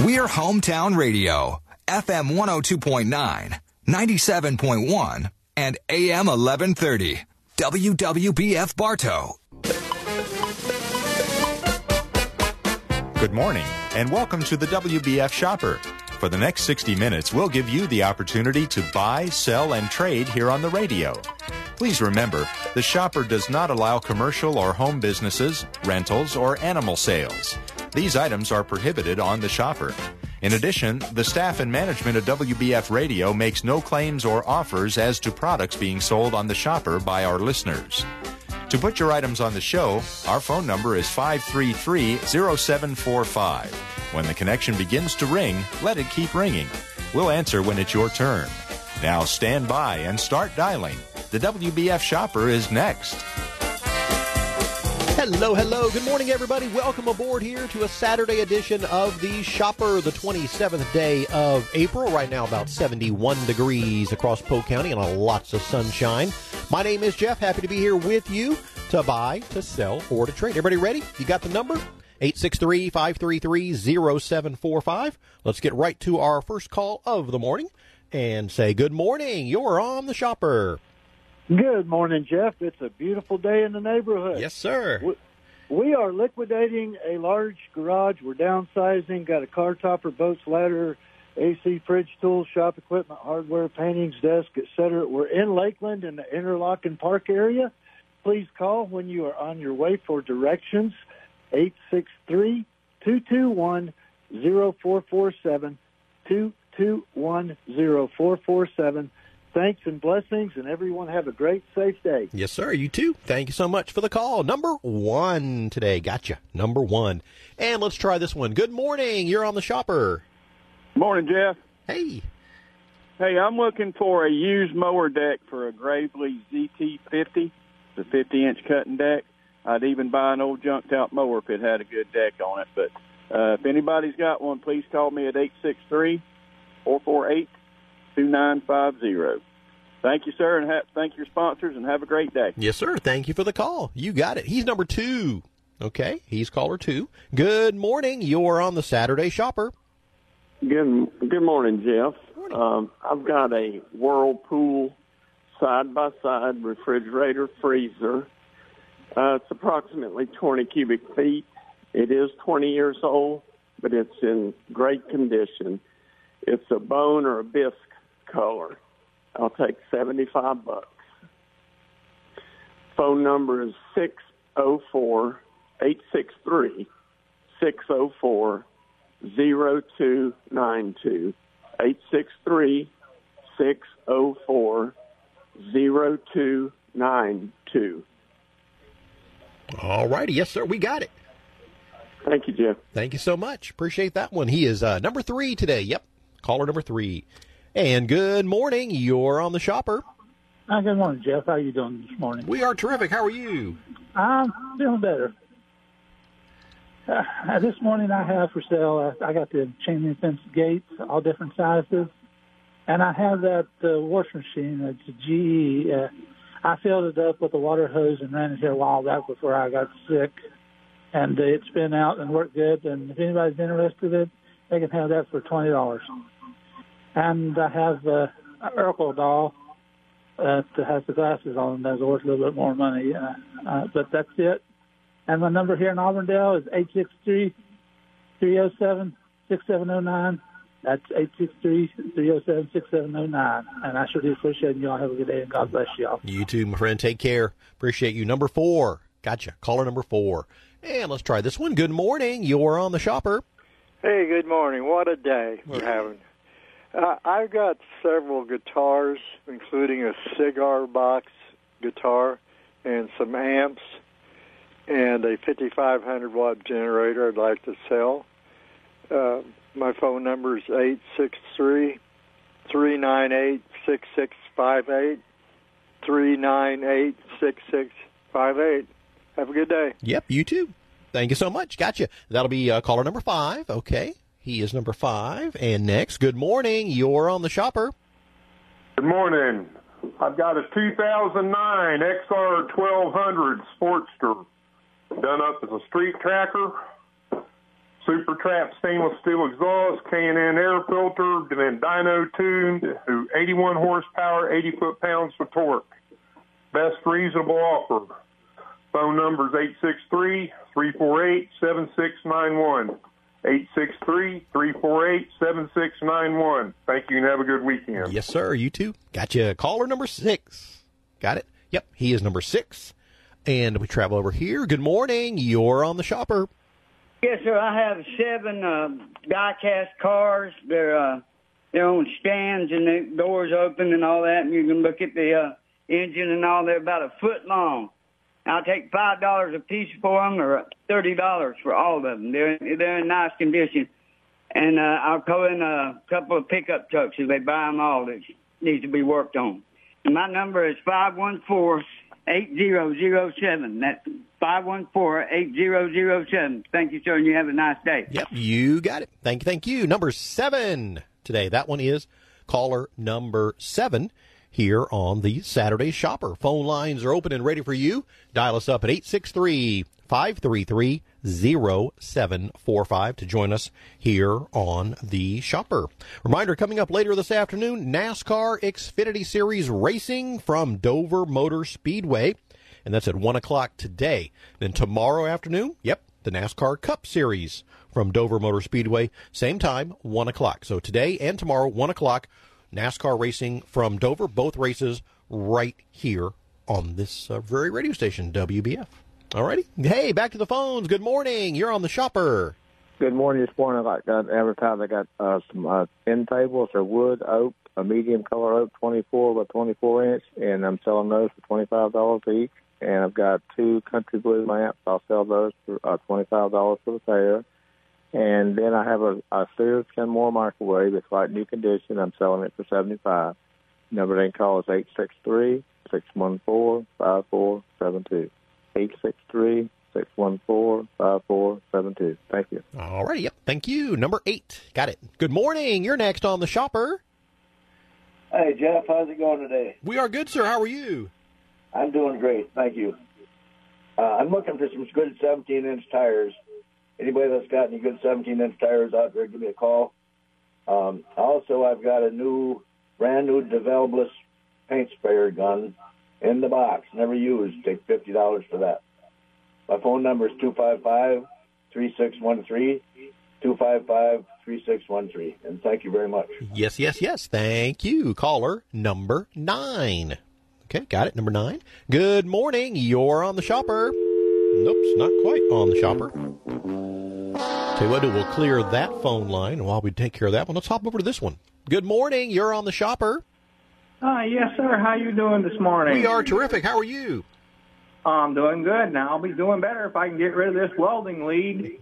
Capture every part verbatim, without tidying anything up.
We're Hometown Radio, F M one oh two point nine, ninety-seven point one, and A M eleven thirty. W W B F Bartow. Good morning, and welcome to the W B F Shopper. For the next sixty minutes, we'll give you the opportunity to buy, sell, and trade here on the radio. Please remember, the Shopper does not allow commercial or home businesses, rentals, or animal sales. These items are prohibited on the Shopper. In addition, the staff and management of W B F Radio makes no claims or offers as to products being sold on the Shopper by our listeners. To put your items on the show, our phone number is five three three, zero seven four five. When the connection begins to ring, let it keep ringing. We'll answer when it's your turn. Now stand by and start dialing. The W B F Shopper is next. Hello, hello. Good morning, everybody. Welcome aboard here to a Saturday edition of the Shopper, the twenty-seventh day of April. Right now, about seventy-one degrees across Polk County and lots of sunshine. My name is Jeff. Happy to be here with you to buy, to sell, or to trade. Everybody ready? You got the number? eight six three, five three three, zero seven four five. Let's get right to our first call of the morning and say good morning. You're on the Shopper. Good morning, Jeff. It's a beautiful day in the neighborhood. Yes, sir. We, we are liquidating a large garage. We're downsizing, got a car topper, boats, ladder, A C, fridge, tools, shop equipment, hardware, paintings, desk, et cetera. We're in Lakeland in the Interlochen Park area. Please call when you are on your way for directions. eight six three, two two one, zero four four seven, two two one, zero four four seven. Thanks and blessings, and everyone have a great, safe day. Yes, sir. You too. Thank you so much for the call. Number one today. Gotcha. Number one. And let's try this one. Good morning. You're on the Shopper. Morning, Jeff. Hey. Hey, I'm looking for a used mower deck for a Gravely Z T fifty, the fifty-inch cutting deck. I'd even buy an old junked-out mower if it had a good deck on it. But uh, if anybody's got one, please call me at eight six three, four four eight, two nine five zero. Thank you, sir, and ha- thank your sponsors, and have a great day. Yes, sir. Thank you for the call. You got it. He's number two. Okay, he's caller two. Good morning. You're on the Saturday Shopper. Good, good morning, Jeff. Morning. Um, I've got a Whirlpool side-by-side refrigerator freezer. Uh, it's approximately twenty cubic feet. It is twenty years old, but it's in great condition. It's a bone or a bisque color. I'll take seventy-five bucks. Phone number is six oh four, eight six three, six oh four, zero two nine two. eight six three, six oh four, zero two nine two. All righty. Yes, sir. We got it. Thank you, Jeff. Thank you so much. Appreciate that one. He is uh, number three today. Yep. Caller number three. And good morning. You're on the Shopper. Hi, good morning, Jeff. How are you doing this morning? We are terrific. How are you? I'm feeling better. Uh, this morning I have for sale, uh, I got the chain link fence gates, all different sizes. And I have that uh, washing machine, it's a G E. Uh, I filled it up with a water hose and ran it here a while back before I got sick. And uh, it's been out and worked good. And if anybody's interested in it, they can have that for twenty dollars. And I have uh, an Urkel doll uh, that has the glasses on. That's worth a little bit more money. Uh, uh, but that's it. And my number here in Auburndale is eight six three, three oh seven, six seven oh nine. That's eight six three, three oh seven, six seven oh nine. And I sure do appreciate you all. Have a good day, and God bless you all. You too, my friend. Take care. Appreciate you. Number four. Gotcha. Caller number four. And let's try this one. Good morning. You're on the Shopper. Hey, good morning. What a day we're yeah. having. Uh, I've got several guitars, including a cigar box guitar and some amps and a fifty-five hundred watt generator I'd like to sell. Uh, my phone number is eight six three, three nine eight, six six five eight, three nine eight, six six five eight. Have a good day. Yep, you too. Thank you so much. Gotcha. That'll be uh, caller number five. Okay. He is number five. And next, good morning. You're on the Shopper. Good morning. I've got a two thousand nine X R twelve hundred Sportster done up as a street tracker. Super Trap stainless steel exhaust, K and N air filter, and then dyno tuned to eighty-one horsepower, eighty foot-pounds of torque. Best reasonable offer. Phone number is eight six three, three four eight, seven six nine one. eight six three, three four eight, seven six nine one. Thank you and have a good weekend. Yes, sir. You too. Gotcha. Caller number six. Got it? Yep, he is number six. And we travel over here. Good morning. You're on the Shopper. Yes, sir. I have seven uh, die-cast cars. They're uh, they're on stands and the doors open and all that. And you can look at the uh, engine and all. They're about a foot long. I'll take five dollars a piece for them, or thirty dollars for all of them. They're they're in nice condition, and uh, I'll call in a couple of pickup trucks if they buy them all that needs to be worked on. And my number is five one four, eight zero zero seven. That's five one four, eight zero zero seven. Thank you, sir, and you have a nice day. Yep, you got it. Thank you, thank you. Number seven today. That one is caller number seven. Here on the Saturday Shopper. Phone lines are open and ready for you. Dial us up at eight six three, five three three, zero seven four five to join us here on the Shopper. Reminder, coming up later this afternoon, NASCAR Xfinity Series racing from Dover Motor Speedway, and that's at one o'clock today. Then tomorrow afternoon, yep, the NASCAR Cup Series from Dover Motor Speedway, same time, one o'clock. So today and tomorrow, one o'clock, NASCAR racing from Dover, both races right here on this uh, very radio station, W B F. All righty. Hey, back to the phones. Good morning. You're on the Shopper. Good morning. This morning I got advertised. I got uh, some uh, end tables. They're wood, oak, a medium color oak, twenty-four by twenty-four inch, and I'm selling those for twenty-five dollars each. And I've got two Country Blue lamps. I'll sell those for uh, twenty-five dollars for the pair. And then I have a, a Sears Kenmore microwave. It's like new condition. I'm selling it for seventy-five dollars. Number they can call is eight six three, six one four, five four seven two. eight six three, six one four, five four seven two. Thank you. All right. Yep. Thank you. Number eight. Got it. Good morning. You're next on the Shopper. Hey, Jeff. How's it going today? We are good, sir. How are you? I'm doing great. Thank you. Uh, I'm looking for some good seventeen-inch tires. Anybody that's got any good seventeen-inch tires out there, give me a call. Um, also, I've got a new, brand new Developeless paint sprayer gun in the box, never used. Take fifty dollars for that. My phone number is two five five, three six one three, two five five, three six one three. And thank you very much. Yes, yes, yes. Thank you. Caller number nine. Okay, got it. Number nine. Good morning. You're on the Shopper. Nope, not quite on the Shopper. Tell you what, we'll clear that phone line. And while we take care of that one, let's hop over to this one. Good morning. You're on the Shopper. Uh, yes, sir. How you doing this morning? We are terrific. How are you? I'm doing good. Now, I'll be doing better if I can get rid of this welding lead.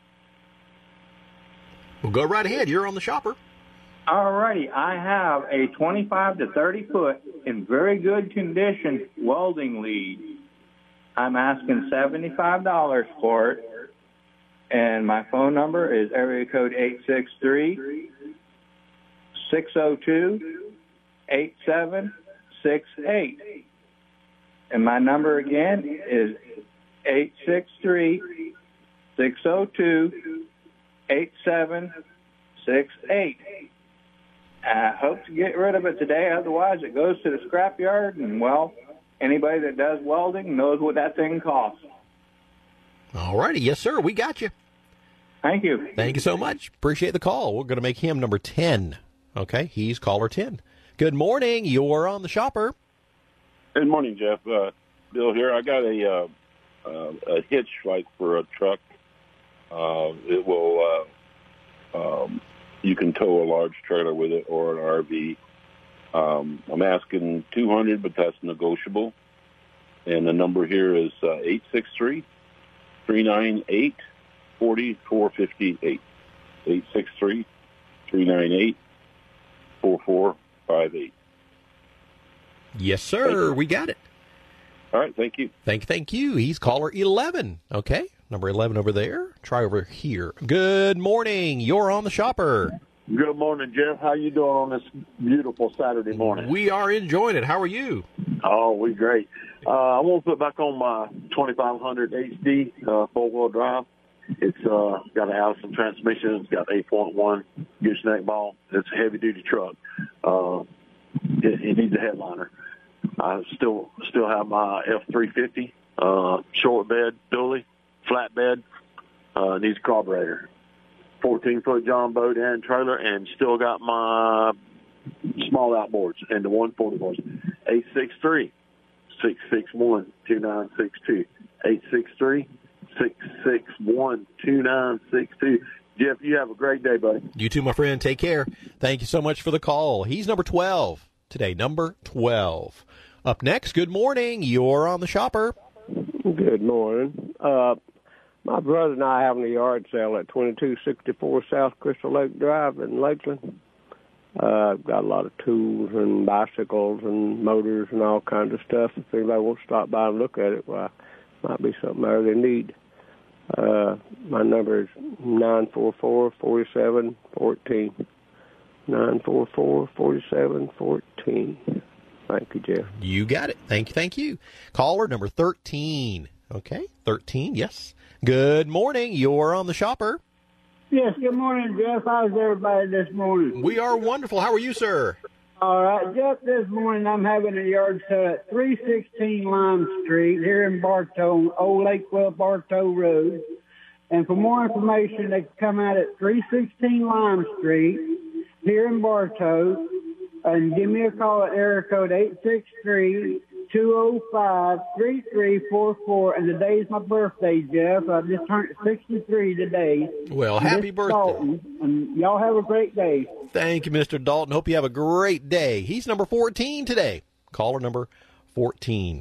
Well, go right ahead. You're on the Shopper. All righty. I have a twenty-five to thirty foot in very good condition welding lead. I'm asking seventy-five dollars for it. And my phone number is area code eight six three, six oh two, eight seven six eight. And my number again is eight six three, six oh two, eight seven six eight. I hope to get rid of it today, otherwise it goes to the scrapyard, and, well, anybody that does welding knows what that thing costs. All righty. Yes, sir. We got you. Thank you. Thank you so much. Appreciate the call. We're going to make him number ten. Okay, he's caller ten. Good morning. You're on the Shopper. Good morning, Jeff. Uh, Bill here. I got a uh, uh, a hitch like for a truck. Uh, it will. Uh, um, you can tow a large trailer with it or an R V. Um, I'm asking two hundred, but that's negotiable. And the number here is uh, eight six three, three nine eight, four four five eight. eight six three, three nine eight, four four five eight. Yes, sir. We got it. All right. Thank you. Thank, thank you. He's caller eleven. Okay. Number eleven over there. Try over here. Good morning. You're on the Shopper. Good morning, Jeff. How you doing on this beautiful Saturday morning? We are enjoying it. How are you? Oh, we great. Uh, I want to put back on my twenty-five hundred H D uh, four-wheel drive. It's uh, got an Allison transmission. It's got eight point one gooseneck ball. It's a heavy-duty truck. Uh, it, it needs a headliner. I still still have my F three fifty, uh, short bed, dually, flat bed, uh, needs a carburetor. fourteen-foot John boat and trailer, and still got my small outboards and the one forty-fours. eight six three, six six one, two nine six two. eight six three, six six one, two nine six two. Jeff, you have a great day, buddy. You too, my friend. Take care. Thank you so much for the call. He's number twelve today, number twelve. Up next, good morning. You're on the Shopper. Good morning. Uh, my brother and I are having a yard sale at twenty-two sixty-four South Crystal Lake Drive in Lakeland. Uh, I've got a lot of tools and bicycles and motors and all kinds of stuff. If anybody wants to stop by and look at it, well, might be something there they need. Uh, my number is nine four four, four seven one four. nine four four, four seven one four. Thank you, Jeff. You got it. Thank you, thank you. Caller number thirteen. Okay, thirteen, yes. Good morning. You're on the Shopper. Yes, good morning, Jeff. How's everybody this morning? We are wonderful. How are you, sir? All right, Jeff, this morning I'm having a yard sale at three sixteen Lime Street here in Bartow, Old Lakewell Bartow Road. And for more information, they can come out at three sixteen Lime Street here in Bartow and give me a call at area code eight six three, two oh five, three three four four. And today's my birthday, Jeff. I just turned sixty-three today. Well, happy birthday. Dalton, and y'all have a great day. Thank you, Mister Dalton. Hope you have a great day. He's number fourteen today. Caller number fourteen.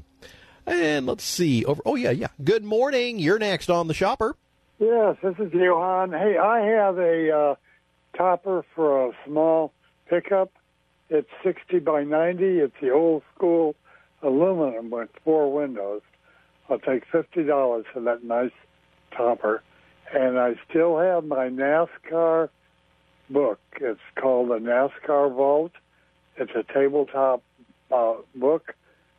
And let's see. Over. Oh, yeah, yeah. Good morning. You're next on the Shopper. Yes, this is Johan. Hey, I have a uh, topper for a small pickup. It's sixty by ninety. It's the old school aluminum with four windows. I'll take fifty dollars for that nice topper. And I still have my NASCAR book. It's called the NASCAR Vault. It's a tabletop uh, book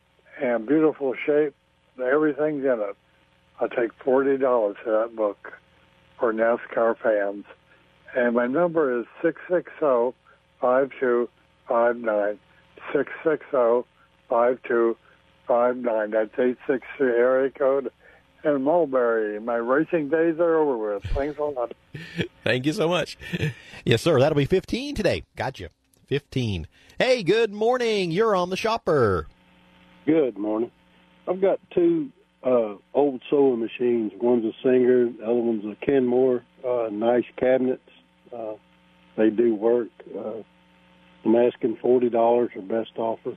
and beautiful shape. Everything's in it. I'll take forty dollars for that book for NASCAR fans. And my number is six six zero, five two five nine. six six zero, five two five nine. That's eight six three area code. And Mulberry, my racing days are over with. Thanks a lot. Thank you so much. Yes, sir. That'll be fifteen today. Gotcha. fifteen. Hey, good morning. You're on the Shopper. Good morning. I've got two uh, old sewing machines. One's a Singer, the other one's a Kenmore. Uh, nice cabinets. Uh, they do work. Uh, I'm asking forty dollars, or best offer,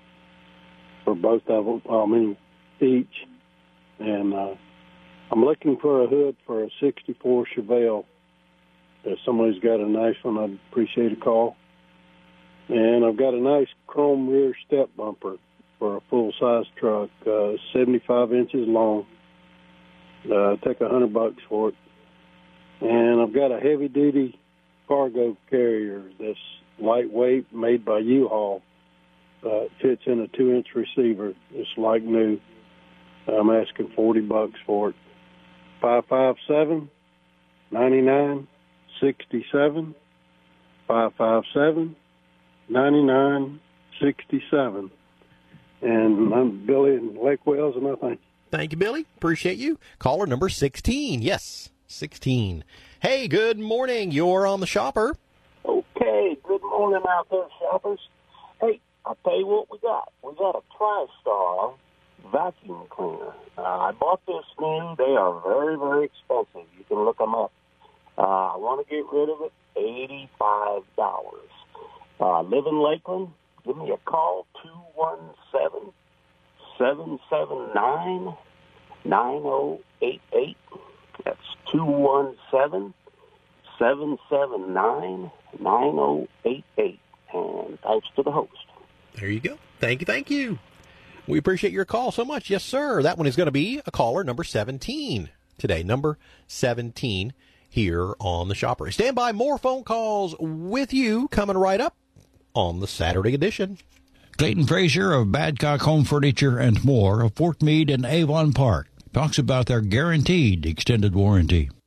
for both of them. I mean, each. And uh, I'm looking for a hood for a sixty-four Chevelle. If somebody's got a nice one, I'd appreciate a call. And I've got a nice chrome rear step bumper for a full-size truck, uh, seventy-five inches long. Uh, take a hundred bucks for it. And I've got a heavy-duty cargo carrier that's lightweight, made by U-Haul. Uh, it fits in a two-inch receiver. It's like new. I'm asking forty bucks for it. five five seven, nine nine six seven. five five seven, nine nine six seven. And I'm Billy in Lake Wells, and I thank you. Thank you, Billy. Appreciate you. Caller number sixteen. Yes, sixteen. Hey, good morning. You're on the Shopper. Okay, good morning out there, shoppers. Hey, I'll tell you what we got. We got a TriStar vacuum cleaner. Uh, I bought this new. They are very, very expensive. You can look them up. Uh, I want to get rid of it, eighty-five dollars. Uh, live in Lakeland. Give me a call, two one seven, seven seven nine, nine oh eight eight. That's two one seven, seven seven nine, nine oh eight eight. And thanks to the host. There you go. Thank you, thank you. We appreciate your call so much. Yes, sir. That one is going to be a caller number seventeen today. Number seventeen here on the Shopper. Stand by. More phone calls with you coming right up on the Saturday edition. Clayton Frazier of Badcock Home Furniture and more of Fort Meade and Avon Park talks about their guaranteed extended warranty.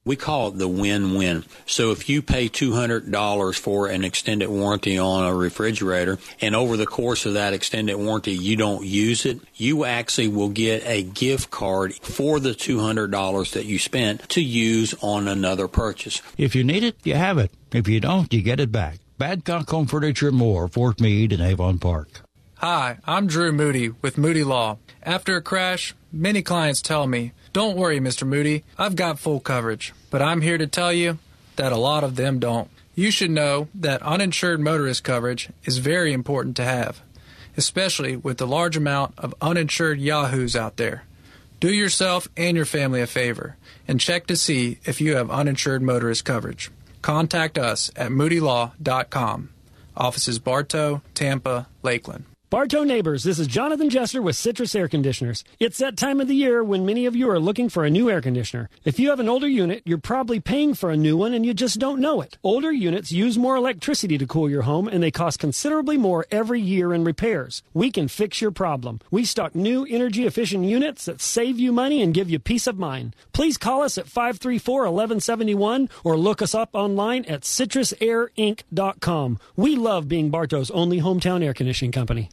We call it the win-win. So if you pay two hundred dollars for an extended warranty on a refrigerator, and over the course of that extended warranty you don't use it, you actually will get a gift card for the two hundred dollars that you spent to use on another purchase. If you need it, you have it. If you don't, you get it back. Badcock Home Furniture and More, Fort Meade and Avon Park. Hi, I'm Drew Moody with Moody Law. After a crash, many clients tell me, "Don't worry, Mister Moody, I've got full coverage." But I'm here to tell you that a lot of them don't. You should know that uninsured motorist coverage is very important to have, especially with the large amount of uninsured yahoos out there. Do yourself and your family a favor and check to see if you have uninsured motorist coverage. Contact us at moody law dot com. Offices Bartow, Tampa, Lakeland. Bartow neighbors, this is Jonathan Jester with Citrus Air Conditioners. It's that time of the year when many of you are looking for a new air conditioner. If you have an older unit, you're probably paying for a new one and you just don't know it. Older units use more electricity to cool your home and they cost considerably more every year in repairs. We can fix your problem. We stock new energy efficient units that save you money and give you peace of mind. Please call us at five three four, one one seven one or look us up online at citrus air inc dot com. We love being Bartow's only hometown air conditioning company.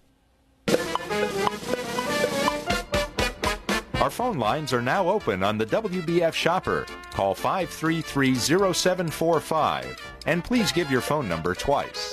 Our phone lines are now open on the W B F Shopper. Call five three three, zero seven four five, and please give your phone number twice.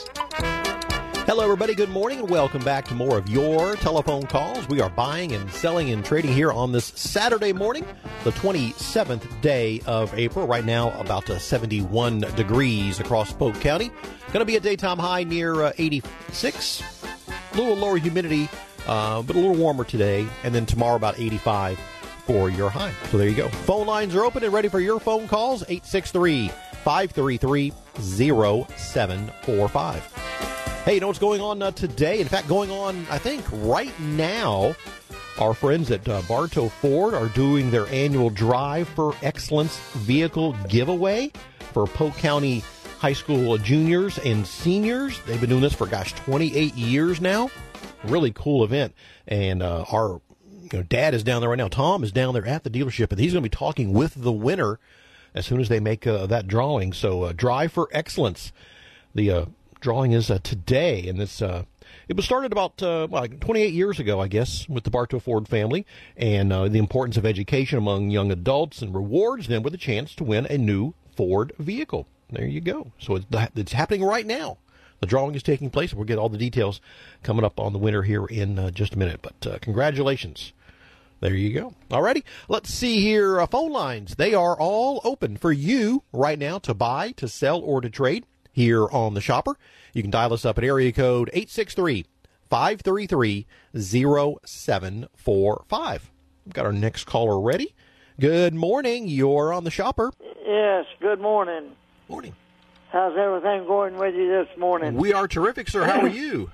Hello, everybody. Good morning, and welcome back to more of your telephone calls. We are buying and selling and trading here on this Saturday morning, the twenty-seventh day of April. Right now, about uh, seventy-one degrees across Polk County. Going to be a daytime high near uh, eighty-six. A little lower humidity, uh, but a little warmer today. And then tomorrow, about eighty-five for your high. So there you go. Phone lines are open and ready for your phone calls. eight six three, five three three, zero seven four five. Hey, you know what's going on uh, today? In fact, going on, I think, right now, our friends at uh, Bartow Ford are doing their annual Drive for Excellence vehicle giveaway for Polk County high school juniors and seniors. They've been doing this for, gosh, twenty-eight years now. Really cool event. And uh, our you know, dad is down there right now. Tom is down there at the dealership, and he's going to be talking with the winner as soon as they make uh, that drawing. So uh, Drive for Excellence. The uh, drawing is uh, today, and this uh, it was started about uh, well, like twenty-eight years ago, I guess, with the Bartow Ford family, and uh, the importance of education among young adults, and rewards them with a chance to win a new Ford vehicle. There you go. So it's, it's happening right now. The drawing is taking place. We'll get all the details coming up on the winner here in uh, just a minute. But uh, congratulations. There you go. All righty. Let's see here. Uh, phone lines. They are all open for you right now to buy, to sell, or to trade here on the Shopper. You can dial us up at area code eight six three, five three three, zero seven four five. We've got our next caller ready. Good morning. You're on the Shopper. Yes, good morning. Morning. How's everything going with you this morning? We are terrific, sir. How are you?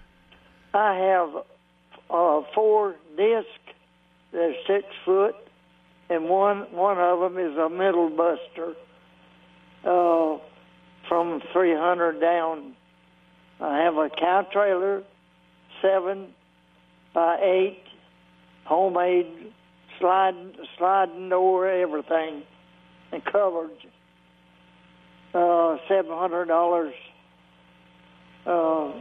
I have uh, four discs. They're six foot, and one one of them is a middle buster uh, from three hundred down. I have a cow trailer, seven by eight, homemade slide, sliding door, everything, and covered. Uh, seven hundred dollars. Uh,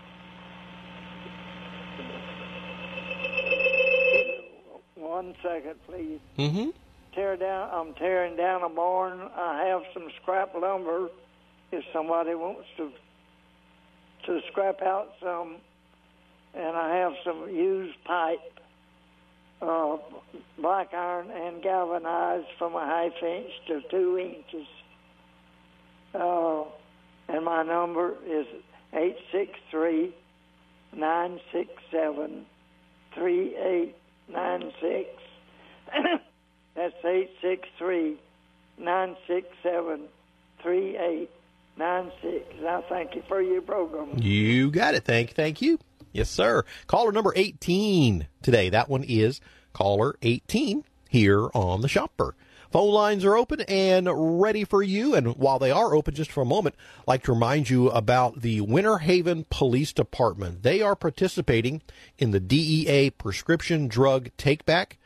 one second, please. Mm-hmm. Tear down. I'm tearing down a barn. I have some scrap lumber. If somebody wants to to scrap out some, and I have some used pipe, uh, black iron and galvanized from a half inch to two inches. Uh, and my number is eight six three, nine six seven, three eight nine six. That's eight six three, nine six seven, three eight nine six. And I thank you for your program. You got it. Thank, thank you. Yes, sir. Caller number eighteen today. That one is caller eighteen here on the Shopper. Phone lines are open and ready for you. And while they are open, just for a moment, I'd like to remind you about the Winter Haven Police Department. They are participating in the D E A prescription drug take-back.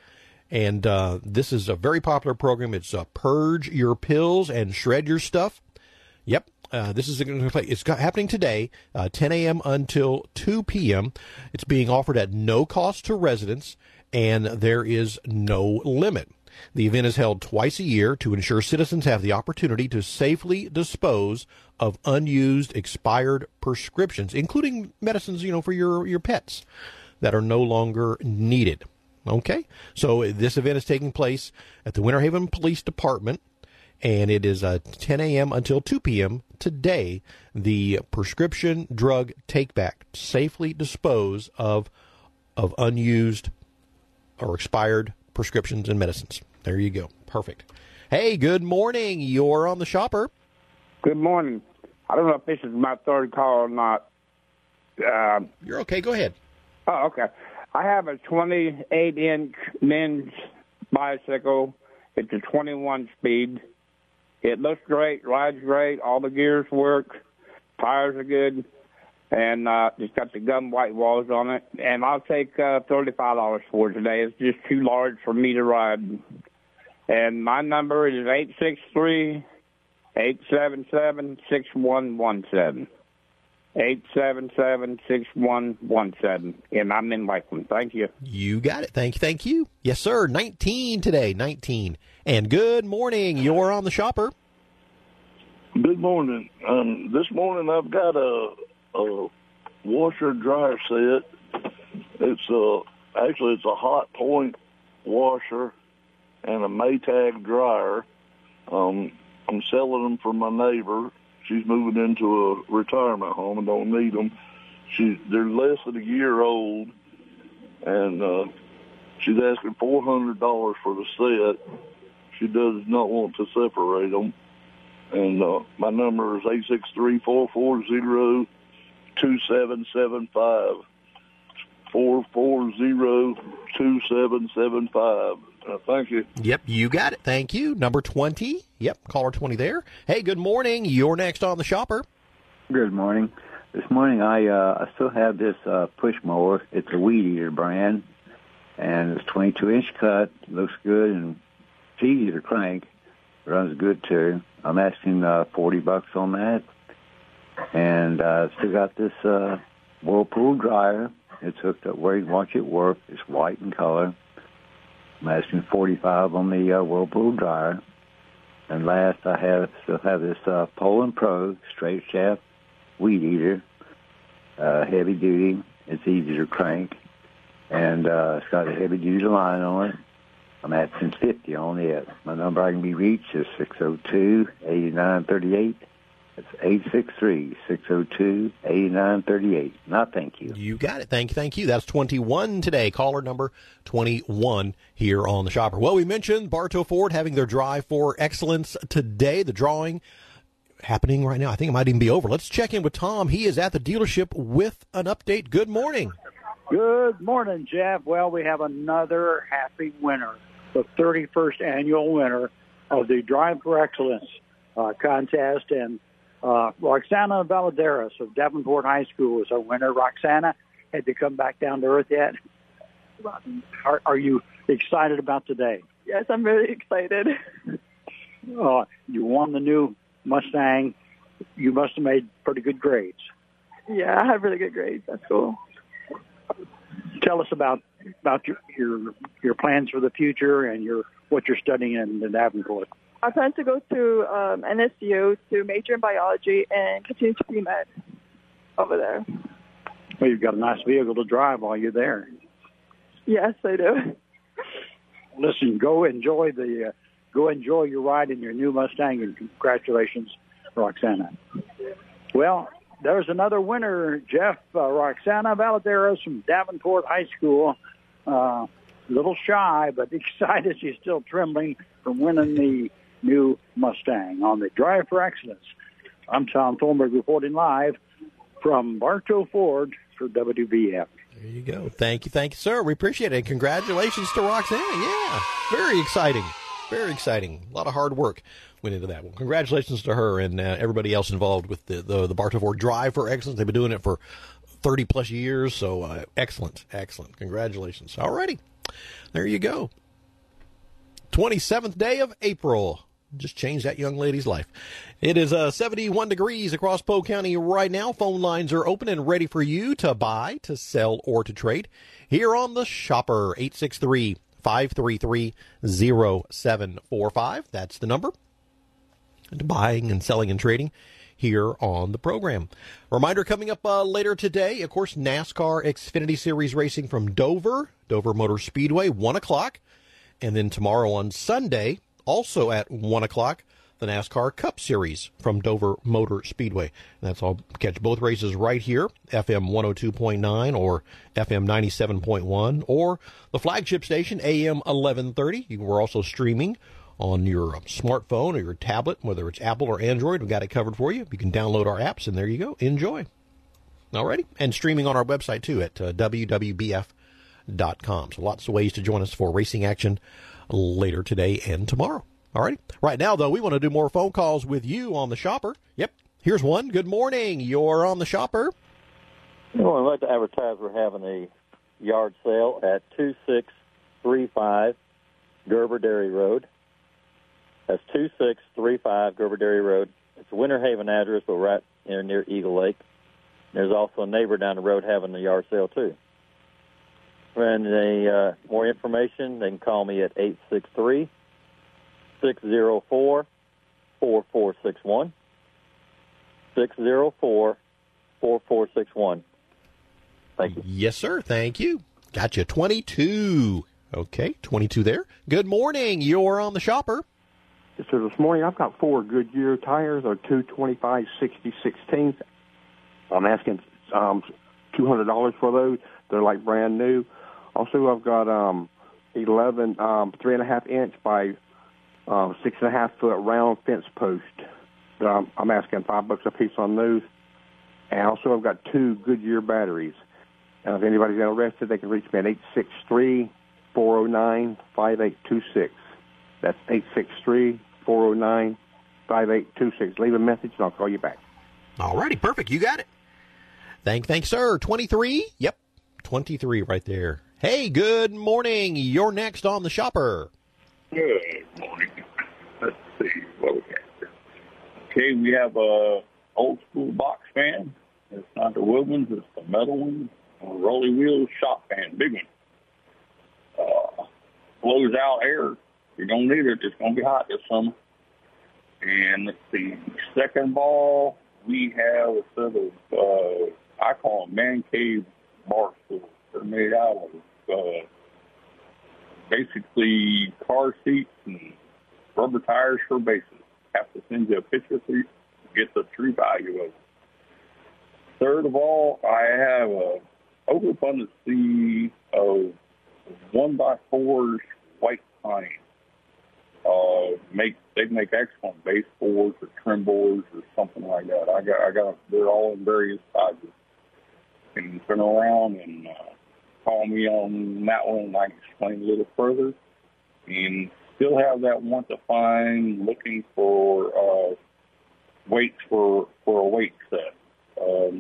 And uh, this is a very popular program. It's uh, Purge Your Pills and Shred Your Stuff. Yep. Uh, this is going to play. It's happening today, uh, ten a.m. until two p.m. It's being offered at no cost to residents, and there is no limit. The event is held twice a year to ensure citizens have the opportunity to safely dispose of unused, expired prescriptions, including medicines, you know, for your, your pets that are no longer needed. Okay? So this event is taking place at the Winter Haven Police Department, and it is uh, ten a.m. until two p.m. today. The prescription drug take-back, safely dispose of of unused or expired prescriptions and medicines. There you go. Perfect. Hey, good morning. You're on the Shopper. Good morning. I don't know if this is my third call or not. Uh, You're okay. Go ahead. Oh, okay. I have a twenty-eight inch men's bicycle. It's a twenty-one speed. It looks great, rides great, all the gears work, tires are good, and uh, it's got the gum white walls on it. And I'll take uh, thirty-five dollars for it today. It's just too large for me to ride. And my number is eight six three, eight seven seven, six one one seven. eight seven seven, six one one seven. And I'm in Lakeland. Thank you. You got it. Thank you. Thank you. Yes, sir. nineteen today. nineteen. And good morning. You're on the Shopper. Good morning. Um, this morning I've got a, a washer dryer set. It's a, actually it's a hot point washer and a Maytag dryer. Um, I'm selling them for my neighbor. She's moving into a retirement home and don't need them. She, they're less than a year old, and uh, she's asking four hundred dollars for the set. She does not want to separate them. And uh, my number is eight six three, four four zero, two seven seven five. four four zero, two seven seven five. Uh, thank you. Yep, you got it. Thank you. Number twenty. Yep, caller twenty there. Hey, good morning. You're next on the Shopper. Good morning. This morning I uh, I still have this uh, push mower. It's a Weed Eater brand, and it's twenty-two inch cut. Looks good, and it's easy to crank. Runs good too. I'm asking uh, forty bucks on that, and uh, still got this uh, Whirlpool dryer. It's hooked up where you watch it work. It's white in color. I'm asking forty-five on the uh, Whirlpool dryer. And last, I have still have this uh, Poland Pro straight shaft Weed Eater, uh, heavy duty. It's easy to crank, and uh, it's got a heavy duty line on it. I'm asking fifty on it. My number I can be reached is six oh two, eight nine three eight. It's eight six three, six oh two, eight nine three eight. Not thank you. You got it. Thank you. Thank you. That's twenty-one today. Caller number twenty-one here on the Shopper. Well, we mentioned Bartow Ford having their Drive for Excellence today. The drawing happening right now. I think it might even be over. Let's check in with Tom. He is at the dealership with an update. Good morning. Good morning, Jeff. Well, we have another happy winner, the thirty-first annual winner of the Drive for Excellence uh, contest, and Uh, Roxana Valadares of Davenport High School is our winner. Roxana, had to come back down to earth yet? Are, are you excited about today? Yes, I'm really excited. Uh, you won the new Mustang. You must have made pretty good grades. Yeah, I have really good grades. That's cool. Tell us about about your your, your plans for the future and your what you're studying in, in Davenport. I plan to go to um, N S U to major in biology and continue to pre-med over there. Well, you've got a nice vehicle to drive while you're there. Yes, I do. Listen, go enjoy the uh, go enjoy your ride in your new Mustang, and congratulations, Roxana. Well, there's another winner, Jeff. Uh, Roxana Valadares from Davenport High School. Uh, a little shy, but excited. She's still trembling from winning the new Mustang on the Drive for Excellence. I'm Tom Thornburg reporting live from Bartow Ford for W B F. There you go. Thank you. Thank you, sir. We appreciate it. Congratulations to Roxana. Yeah, very exciting. Very exciting. A lot of hard work went into that. Well, congratulations to her and uh, everybody else involved with the, the, the Bartow Ford Drive for Excellence. They've been doing it for thirty plus years, so uh, excellent, excellent. Congratulations. All righty. There you go. twenty-seventh day of April. Just changed that young lady's life. It is uh, seventy-one degrees across Polk County right now. Phone lines are open and ready for you to buy, to sell, or to trade. Here on the Shopper, eight six three, five three three, zero seven four five. That's the number. And buying and selling and trading here on the program. Reminder coming up uh, later today, of course, NASCAR Xfinity Series racing from Dover, Dover Motor Speedway, one o'clock. And then tomorrow on Sunday, also at one o'clock, the NASCAR Cup Series from Dover Motor Speedway. And that's all. Catch both races right here, F M one oh two point nine or F M ninety-seven point one, or the flagship station, A M eleven thirty. We're also streaming on your smartphone or your tablet, whether it's Apple or Android. We've got it covered for you. You can download our apps, and there you go. Enjoy. Alrighty. And streaming on our website, too, at uh, w w b f dot com. So lots of ways to join us for racing action later today and tomorrow. Alrighty. Right now, though, we want to do more phone calls with you on the Shopper. Yep. Here's one. Good morning. You're on the Shopper. Well, I'd like to advertise we're having a yard sale at two six three five Gerber Dairy Road. That's two six three five Gerber Dairy Road. It's a Winter Haven address, but right near, near Eagle Lake. There's also a neighbor down the road having a yard sale, too. And they, uh, more information, they can call me at eight six three, six zero four, four four six one. six zero four, four four six one. Thank you. Yes, sir. Thank you. Got you. twenty-two. Okay, twenty-two there. Good morning. You're on the Shopper. So this morning I've got four Goodyear tires, or two twenty-five sixty sixteens. I'm asking um, two hundred dollars for those. They're like brand new. Also, I've got um, eleven um, three and a half inch by uh, six and a half foot round fence post. Um, I'm asking five bucks a piece on those. And also, I've got two Goodyear batteries. And if anybody's interested, they can reach me at eight six three, four oh nine, five eight two six. That's eight six three, four oh nine, five eight two six. Leave a message, and I'll call you back. All righty, perfect. You got it. Thank, thanks, sir. twenty-three? Yep, twenty-three right there. Hey, good morning. You're next on the Shopper. Good morning. Let's see what we got here. Okay, we have a old school box fan. It's not the wood ones, it's the metal one. A rolly wheel shop fan, big one. Uh, blows out air. You don't need it. It's going to be hot this summer. And let's see, second ball, we have a set of, uh, I call them man cave bar stools. They're made out of uh, basically car seats and rubber tires for bases. Have to send you a picture so you get the true value of it. Third of all, I have a overabundance of one by fours white pine. Uh, make they make excellent baseboards or trim boards or something like that. I got I got they're all in various sizes. You can turn around and uh, call me on that one, and I can explain a little further. And still have that want to find looking for uh, weights for for a weight set. Um,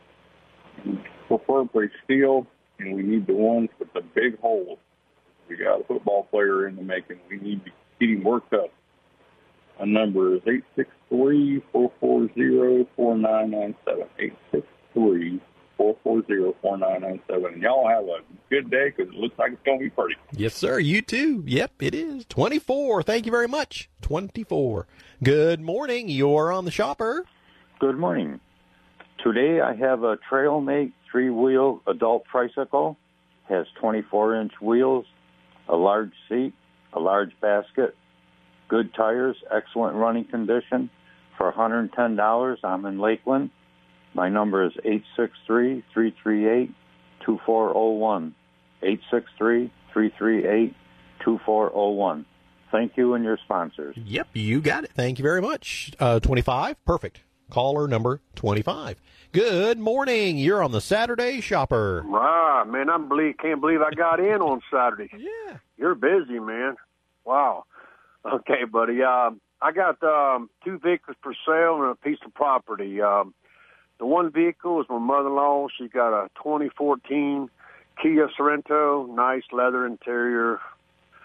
preferably steel, and we need the ones with the big holes. We got a football player in the making. We need to get him worked up. My number is eight six three, four four zero, four nine nine seven. eight six three, four four zero, four nine nine seven. And y'all have a good day, because it looks like it's going to be pretty. Yes, sir. You too. Yep, it is. twenty-four. Thank you very much. twenty-four. Good morning. You're on the Shopper. Good morning. Today I have a Trailmate three-wheel adult tricycle. Has twenty-four inch wheels, a large seat, a large basket, good tires, excellent running condition. For one hundred ten dollars, I'm in Lakeland. My number is eight six three, three three eight, two four zero one. eight six three, three three eight, two four zero one. Thank you and your sponsors. Yep, you got it. Thank you very much. Uh, twenty-five, perfect. Caller number twenty-five. Good morning. You're on the Saturday Shopper. Wow, man, I believe, can't believe I got in on Saturday. Yeah. You're busy, man. Wow. Okay, buddy. Um, I got um, two vehicles for sale and a piece of property. Um, the one vehicle is my mother-in-law. She got a twenty fourteen Kia Sorento, nice leather interior,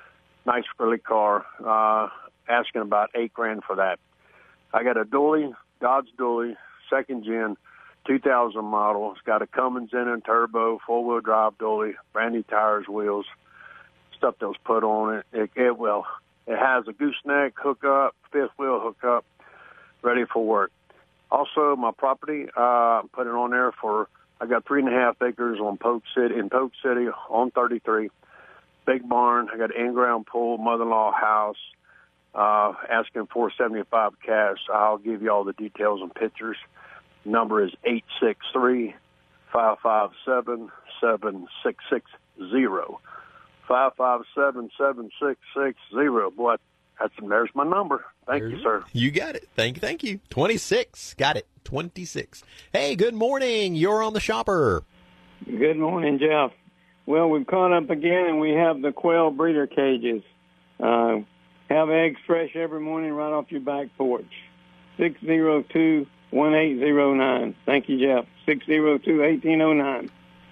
nice, frilly car. Uh, asking about eight grand for that. I got a dually, Dodge dually, second gen, two thousand model. It's got a Cummins engine, turbo, four-wheel drive dually, brand new tires, wheels, stuff that was put on it. It, it will. It has a gooseneck hookup, fifth wheel hookup, ready for work. Also, my property, uh, put it on there for, I got three and a half acres on Polk City, in Polk City on thirty-three. Big barn. I got an in-ground pool, mother-in-law house, uh, asking four seventy-five cash. I'll give you all the details and pictures. Number is eight six three, five five seven, seven six six zero. five five seven, seven six six zero. Boy, that's, there's my number. Thank you, sir. You got it. Thank you, thank you. twenty-six. Got it. twenty-six. Hey, good morning. You're on the Shopper. Good morning, Jeff. Well, we've caught up again, and we have the quail breeder cages. Uh, have eggs fresh every morning right off your back porch. six zero two, one eight zero nine. Thank you, Jeff. six zero two, one eight zero nine.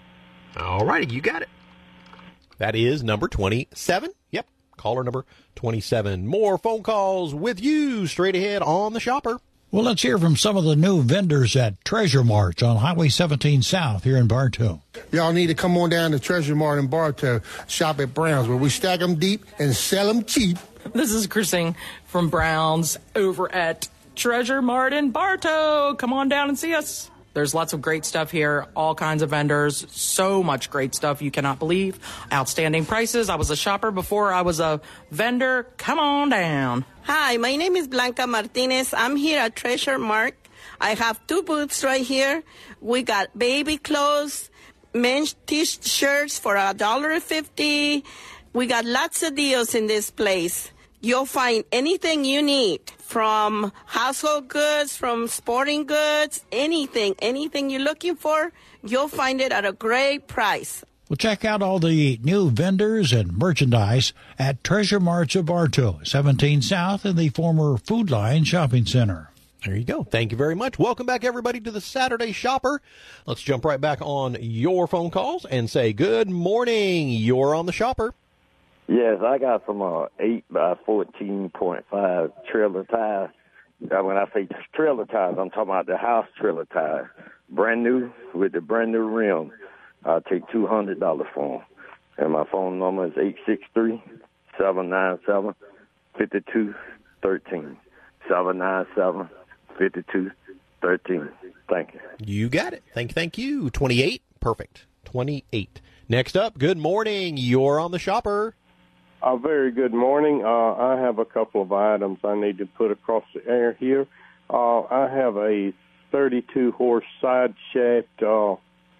All righty, you got it. That is number twenty-seven. Yep, caller number twenty-seven. More phone calls with you straight ahead on the Shopper. Well, let's hear from some of the new vendors at Treasure Mart on Highway seventeen South here in Bartow. Y'all need to come on down to Treasure Mart in Bartow, shop at Brown's, where we stack them deep and sell them cheap. This is Christine from Brown's over at Treasure Mart in Bartow. Come on down and see us. There's lots of great stuff here, all kinds of vendors, so much great stuff you cannot believe. Outstanding prices. I was a shopper before I was a vendor. Come on down. Hi, my name is Blanca Martinez. I'm here at Treasure Mart. I have two booths right here. We got baby clothes, men's t-shirts for a dollar fifty. We got lots of deals in this place. You'll find anything you need, from household goods, from sporting goods, anything, anything you're looking for, you'll find it at a great price. Well, check out all the new vendors and merchandise at Treasure Marts of Bartow, seventeen South in the former Food Line Shopping Center. There you go. Thank you very much. Welcome back, everybody, to the Saturday Shopper. Let's jump right back on your phone calls and say good morning. You're on the Shopper. Yes, I got some uh, eight by fourteen point five trailer tires. Uh, when I say trailer tires, I'm talking about the house trailer tires. Brand new with the brand new rim. I'll take two hundred dollars for them. And my phone number is eight six three, seven nine seven, five two one three. seven nine seven, five two one three. Thank you. You got it. Thank you, thank you. twenty-eight. Perfect. twenty-eight. Next up, good morning. You're on the Shopper. A very good morning. Uh, I have a couple of items I need to put across the air here. Uh, I have a thirty-two horse side shaft uh,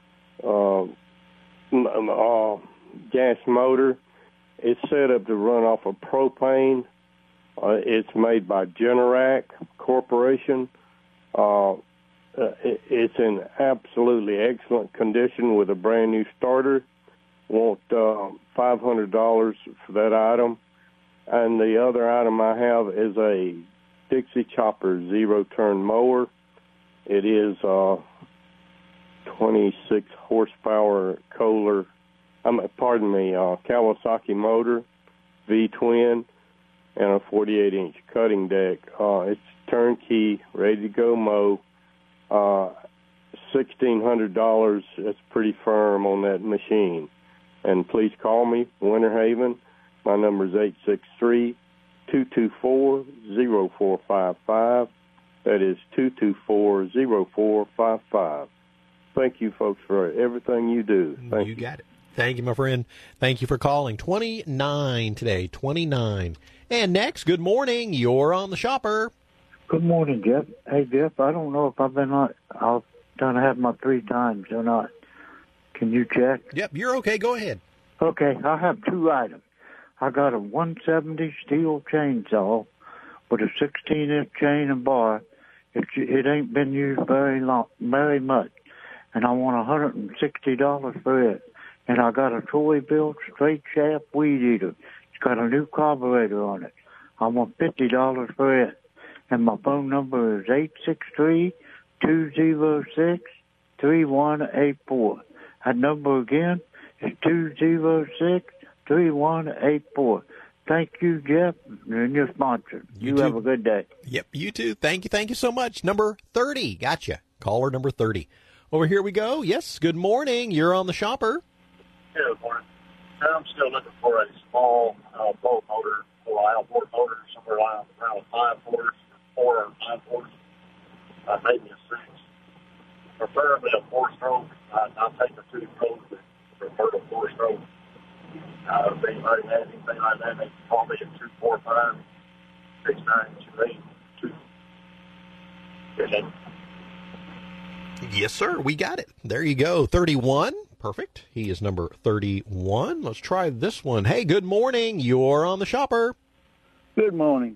uh, uh, gas motor. It's set up to run off of propane. Uh, it's made by Generac Corporation. Uh, it, it's in absolutely excellent condition with a brand new starter. Want uh, five hundred dollars for that item. And the other item I have is a Dixie Chopper zero-turn mower. It is uh, twenty-six horsepower Kohler, um, pardon me, uh, Kawasaki motor, V-twin, and a forty-eight inch cutting deck. Uh, it's turnkey, ready to go mow. Uh, sixteen hundred dollars, that's pretty firm on that machine. And please call me, Winter Haven. My number is eight six three, two two four, zero four five five. That is two two four, zero four five five. Thank you, folks, for everything you do. Thank you. You got it. Thank you, my friend. Thank you for calling. twenty-nine today, twenty-nine. And next, good morning. You're on the Shopper. Good morning, Jeff. Hey, Jeff, I don't know if I've been on, I've done have my three times or not. Can you check? Yep, you're okay. Go ahead. Okay, I have two items. I got a one seventy steel chainsaw with a sixteen inch chain and bar. It, it ain't been used very long, very much, and I want one hundred sixty dollars for it. And I got a toy-built straight shaft weed eater. It's got a new carburetor on it. I want fifty dollars for it. And my phone number is eight six three, two zero six, three one eight four. That number again is two zero six, three one eight four. thank you, Jeff, and your sponsor. You, You have too. a good day. Yep, you too. Thank you, thank you so much. Number thirty, gotcha. Caller number thirty. Over here we go. Yes, good morning. You're on the Shopper. Yeah, good morning. I'm still looking for a small uh, boat motor, full outboard motor, somewhere around, around five quarters, four or five quarters, uh, maybe a six. Preferably a four-stroke. Uh, I'll take a two-stroke, but prefer a four-stroke. Uh, if anybody has anything like that, they can call me at two four five, six nine two eight two. Okay. Yes, sir. We got it. There you go. thirty-one. Perfect. He is number thirty-one. Let's try this one. Hey, good morning. You're on the Shopper. Good morning.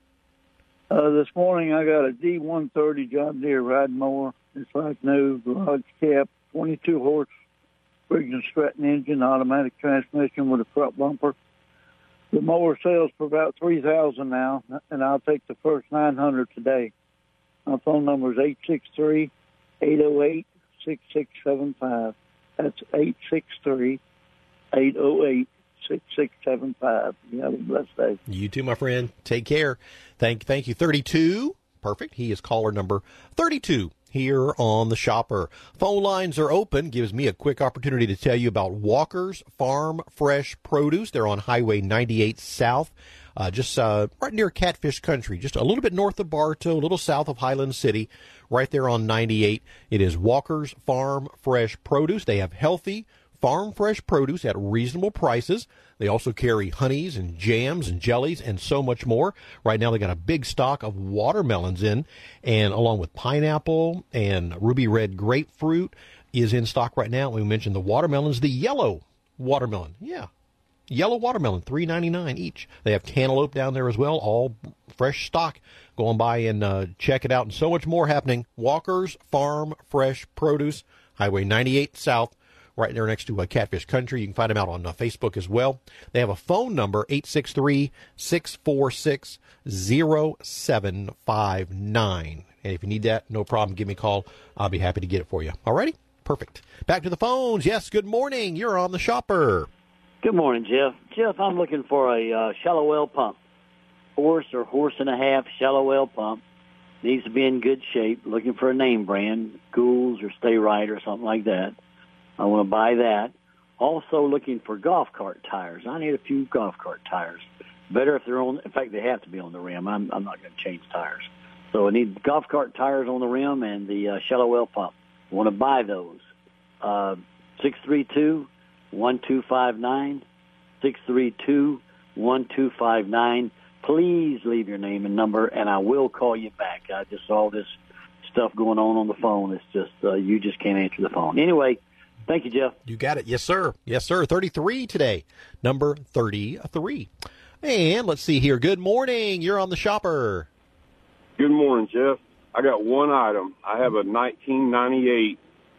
Uh, this morning I got a D one thirty John Deere riding mower. It's like new, large cap, twenty-two horse, Briggs and Stratton engine, automatic transmission with a front bumper. The mower sells for about three thousand dollars now, and I'll take the first nine hundred dollars today. My phone number is eight six three, eight oh eight, six six seven five. That's eight six three, eight oh eight, six six seven five. You have a blessed day. You too, my friend. Take care. Thank, thank you. thirty-two. Perfect. He is caller number thirty-two here on the Shopper. Phone lines are open. Gives me a quick opportunity to tell you about Walker's Farm Fresh Produce. They're on Highway ninety-eight South, uh, just uh, right near Catfish Country, just a little bit north of Bartow, a little south of Highland City, right there on ninety-eight. It is Walker's Farm Fresh Produce. They have healthy farm fresh produce at reasonable prices. They also carry honeys and jams and jellies and so much more. Right now they got a big stock of watermelons in, and along with pineapple and ruby red grapefruit is in stock right now. We mentioned the watermelons, the yellow watermelon. Yeah. Yellow watermelon, three ninety-nine each. They have cantaloupe down there as well, all fresh stock. Go on by and uh, check it out, and so much more happening. Walker's Farm Fresh Produce, Highway ninety-eight South, right there next to uh, Catfish Country. You can find them out on uh, Facebook as well. They have a phone number, eight six three, six four six, zero seven five nine. And if you need that, no problem. Give me a call. I'll be happy to get it for you. All righty? Perfect. Back to the phones. Yes, good morning. You're on the Shopper. Good morning, Jeff. Jeff, I'm looking for a uh, shallow well pump. Horse or horse and a half shallow well pump. Needs to be in good shape. Looking for a name brand, Goulds or Stay Right or something like that. I want to buy that. Also looking for golf cart tires. I need a few golf cart tires. Better if they're on, in fact, they have to be on the rim. I'm, I'm not going to change tires. So I need golf cart tires on the rim and the uh, shallow well pump. I want to buy those. Uh, six three two, one two five nine, six three two, one two five nine. Please leave your name and number, and I will call you back. I just saw this stuff going on on the phone. It's just, uh, you just can't answer the phone. Anyway, thank you, Jeff. You got it. Yes, sir. Yes, sir. thirty-three today. Number thirty-three. And let's see here. Good morning. You're on the Shopper. Good morning, Jeff. I got one item. I have a nineteen ninety-eight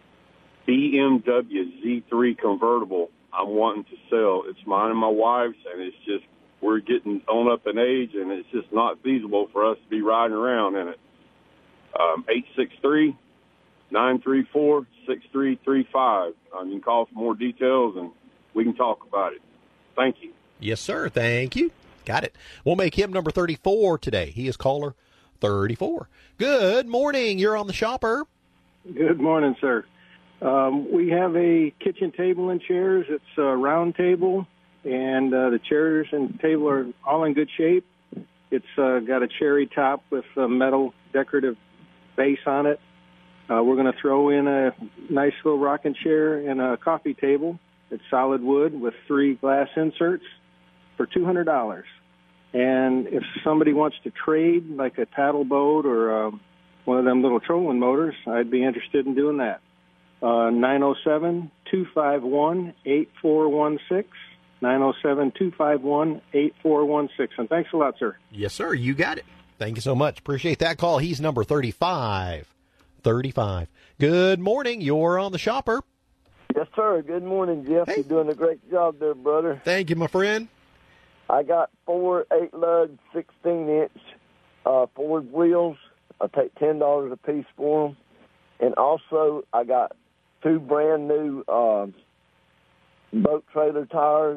B M W Z three convertible I'm wanting to sell. It's mine and my wife's, and it's just, we're getting on up in age, and it's just not feasible for us to be riding around in it. Um, eight six three, nine three four, six three three five. Um, you can call for more details, and we can talk about it. Thank you. Yes, sir. Thank you. Got it. We'll make him number thirty-four today. He is caller thirty-four. Good morning. You're on the Shopper. Good morning, sir. Um, we have a kitchen table and chairs. It's a round table, and uh, the chairs and table are all in good shape. It's uh, got a cherry top with a metal decorative base on it. Uh, we're going to throw in a nice little rocking chair and a coffee table. It's solid wood with three glass inserts for two hundred dollars. And if somebody wants to trade, like a paddle boat or um, one of them little trolling motors, I'd be interested in doing that. Uh, nine oh seven, two five one, eight four one six, nine oh seven, two five one, eight four one six. And thanks a lot, sir. Yes, sir. You got it. Thank you so much. Appreciate that call. He's number thirty-five. thirty-five. Good morning. You're on the Shopper. Yes, sir. Good morning, Jeff. Hey. You're doing a great job there, brother. Thank you, my friend. I got four eight-lug, sixteen-inch uh, Ford wheels. I take ten dollars a piece for them. And also, I got two brand-new uh, boat trailer tires,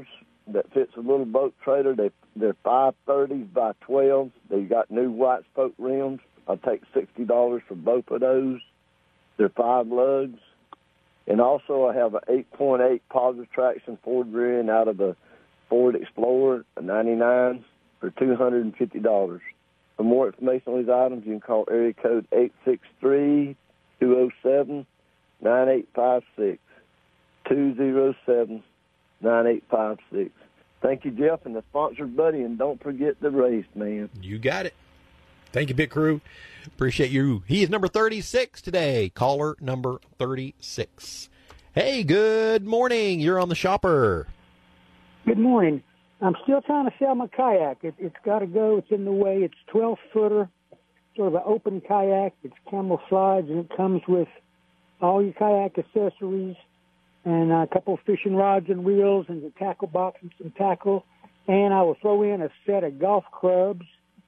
that fits a little boat trailer. They, they're five thirties by twelves. They got new white spoke rims. I'll take sixty dollars for both of those. They're five lugs. And also I have an eight point eight positive traction Ford rear end out of a Ford Explorer, a ninety-nine, for two hundred fifty dollars. For more information on these items, you can call area code eight six three, two oh seven, nine eight five six, two oh seven, nine eight five six. Thank you, Jeff, and the sponsored buddy, and don't forget the race, man. You got it. Thank you, Big Crew. Appreciate you. He is number thirty-six today. Caller number thirty-six. Hey, good morning. You're on the Shopper. Good morning. I'm still trying to sell my kayak. It, it's got to go. It's in the way. It's twelve-footer, sort of an open kayak. It's camel slides, and it comes with all your kayak accessories and a couple of fishing rods and reels and a tackle box and some tackle. And I will throw in a set of golf clubs.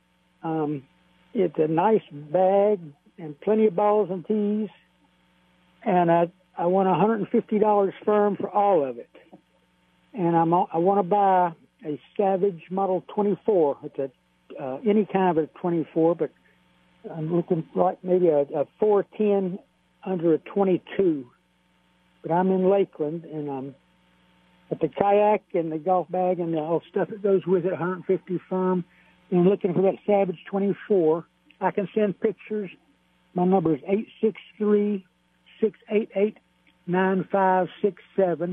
Um, it's a nice bag and plenty of balls and tees. And I, I want one hundred fifty dollars firm for all of it. And I'm, I want to buy a Savage Model twenty-four. It's a uh, any kind of a twenty-four, but I'm looking like maybe a, a four ten under a twenty-two. But I'm in Lakeland, and um, with the kayak and the golf bag and the all stuff that goes with it, one hundred fifty firm, and looking for that Savage twenty-four. I can send pictures. My number is eight six three, six eight eight, nine five six seven.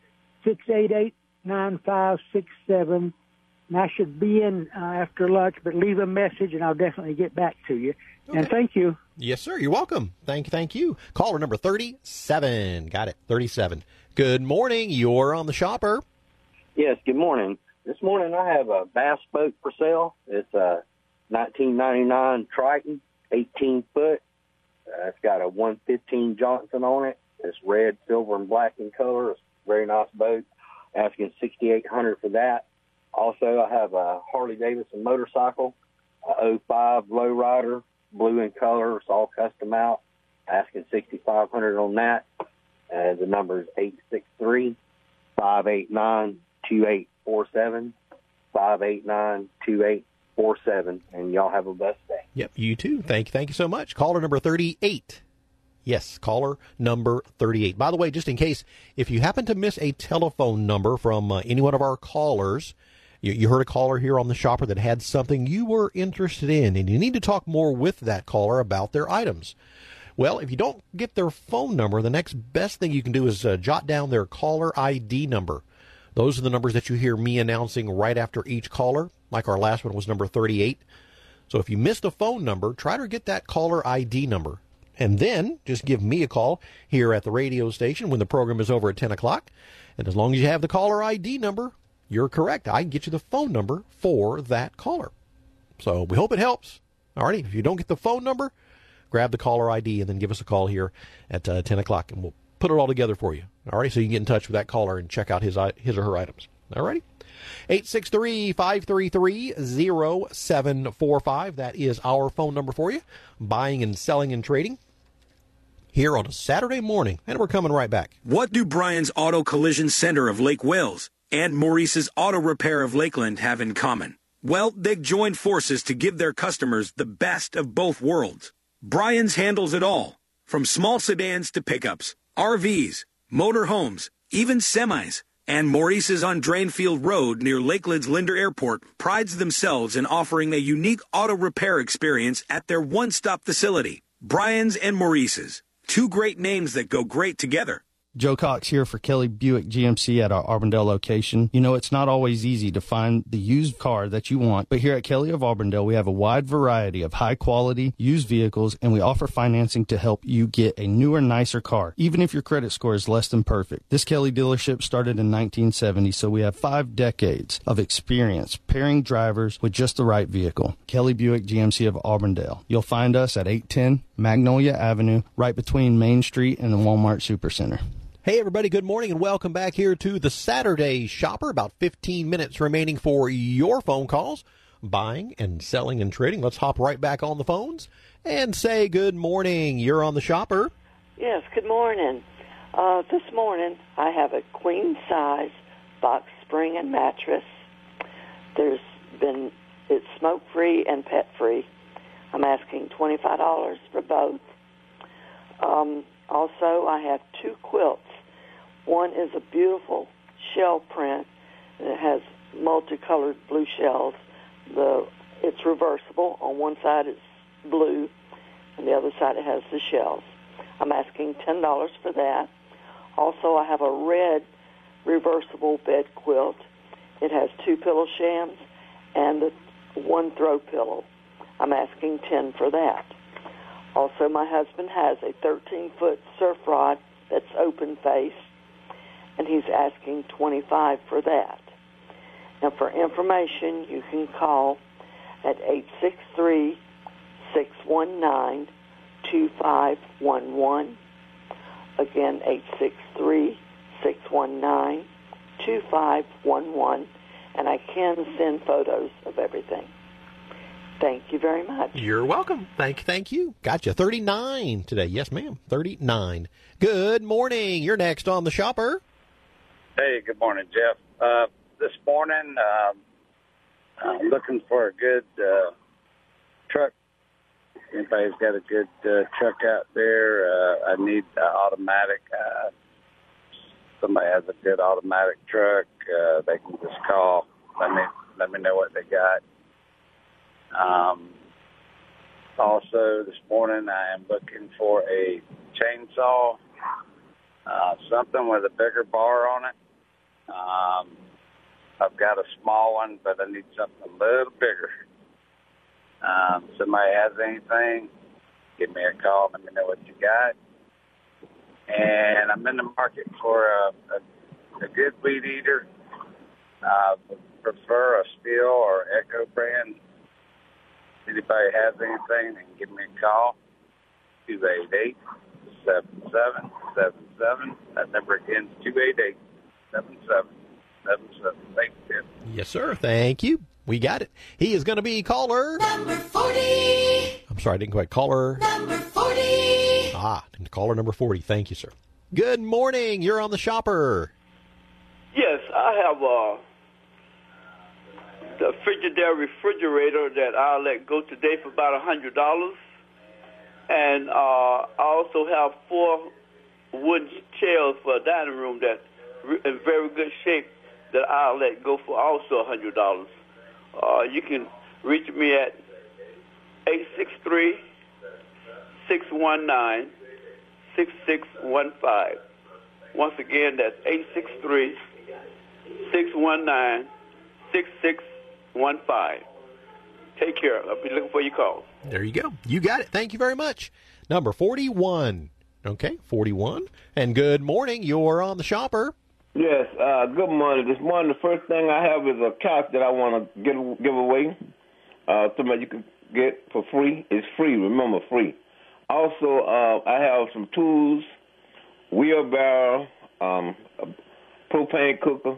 six eight eight, nine five six seven. And I should be in uh, after lunch, but leave a message, and I'll definitely get back to you. Okay. And thank you. Yes, sir. You're welcome. Thank you. Thank you. Caller number thirty-seven. Got it. thirty-seven. Good morning. You're on the Shopper. Yes, good morning. This morning I have a bass boat for sale. It's a nineteen ninety-nine Triton, eighteen foot. Uh, it's got a one fifteen Johnson on it. It's red, silver, and black in color. It's a very nice boat. Asking sixty-eight hundred dollars for that. Also, I have a Harley-Davidson motorcycle, a oh five lowrider, blue in color. It's all custom out. Asking sixty-five hundred dollars on that. Uh, the number is eight six three, five eight nine, two eight four seven, five eight nine, two eight four seven, and y'all have a blessed day. Yep, you too. Thank you. Thank you so much. Caller number thirty-eight. Yes, caller number thirty-eight. By the way, just in case, if you happen to miss a telephone number from uh, any one of our callers, you, you heard a caller here on the Shopper that had something you were interested in, and you need to talk more with that caller about their items. Well, if you don't get their phone number, the next best thing you can do is uh, jot down their caller I D number. Those are the numbers that you hear me announcing right after each caller, like our last one was number thirty-eight. So if you missed a phone number, try to get that caller I D number. And then just give me a call here at the radio station when the program is over at ten o'clock. And as long as you have the caller I D number, you're correct. I can get you the phone number for that caller. So we hope it helps. All right. If you don't get the phone number, grab the caller I D and then give us a call here at uh, ten o'clock, and we'll put it all together for you. All right. So you can get in touch with that caller and check out his, his or her items. All righty. eight six three, five three three, zero seven four five. That is our phone number for you. Buying and selling and trading here on a Saturday morning, and we're coming right back. What do Brian's Auto Collision Center of Lake Wales and Maurice's Auto Repair of Lakeland have in common? Well, they've joined forces to give their customers the best of both worlds. Brian's handles it all, from small sedans to pickups, R Vs, motor homes, even semis. And Maurice's on Drainfield Road near Lakeland's Linder Airport prides themselves in offering a unique auto repair experience at their one-stop facility. Brian's and Maurice's. Two great names that go great together. Joe Cox here for Kelly Buick G M C at our Auburndale location. You know, it's not always easy to find the used car that you want, but here at Kelly of Auburndale, we have a wide variety of high-quality used vehicles, and we offer financing to help you get a newer, nicer car, even if your credit score is less than perfect. This Kelly dealership started in nineteen seventy, so we have five decades of experience pairing drivers with just the right vehicle. Kelly Buick G M C of Auburndale. You'll find us at eight ten Magnolia Avenue, right between Main Street and the Walmart Supercenter. Hey, everybody, good morning, and welcome back here to the Saturday Shopper. About fifteen minutes remaining for your phone calls, buying and selling and trading. Let's hop right back on the phones and say good morning. You're on the Shopper. Yes, good morning. Uh, this morning, I have a queen-size box spring and mattress. There's been, it's smoke-free and pet-free. I'm asking twenty-five dollars for both. Um, also, I have two quilts. One is a beautiful shell print, and it has multicolored blue shells. The It's reversible. On one side it's blue, and the other side it has the shells. I'm asking ten dollars for that. Also, I have a red reversible bed quilt. It has two pillow shams and the one throw pillow. I'm asking ten dollars for that. Also, my husband has a thirteen-foot surf rod that's open face, and he's asking twenty-five dollars for that. Now, for information, you can call at eight six three, six one nine, two five one one. Again, eight six three, six one nine, two five one one. And I can send photos of everything. Thank you very much. You're welcome. Thank, thank you. Gotcha. thirty-nine today. Yes, ma'am. thirty-nine. Good morning. You're next on the Shopper. Hey, good morning, Jeff. Uh, this morning, um, I'm looking for a good uh, truck. Anybody's got a good uh, truck out there? Uh, I need uh, automatic. Uh, somebody has a good automatic truck. Uh, they can just call. Let me let me know what they got. Um, also, this morning I am looking for a chainsaw, uh, something with a bigger bar on it. Um, I've got a small one, but I need something a little bigger. Um, somebody has anything, give me a call. Let me know what you got. And I'm in the market for a, a, a good weed eater. I uh, prefer a Steel or Echo brand. Anybody has anything, they can give me a call. two eight eight, seven seven seven seven. That number again is two eight eight, seven seven seven seven. Thank you. Yes, sir. Thank you. We got it. He is going to be caller number forty. I'm sorry, I didn't quite caller. Number forty. Ah, caller number forty. Thank you, sir. Good morning. You're on the Shopper. Yes, I have uh, the Frigidaire refrigerator that I'll let go today for about one hundred dollars. And uh, I also have four wooden chairs for a dining room that in very good shape that I'll let go for also one hundred dollars. Uh, you can reach me at eight six three, six one nine, six six one five. Once again, that's eight six three, six one nine, six six one five. Take care. I'll be looking for your call. There you go. You got it. Thank you very much. Number forty-one. Okay, forty-one. And good morning. You're on the Shopper. Yes, uh, good morning. This morning, the first thing I have is a couch that I want to give, give away. Uh, something you can get for free. It's free. Remember, free. Also, uh, I have some tools, wheelbarrow, um, a propane cooker,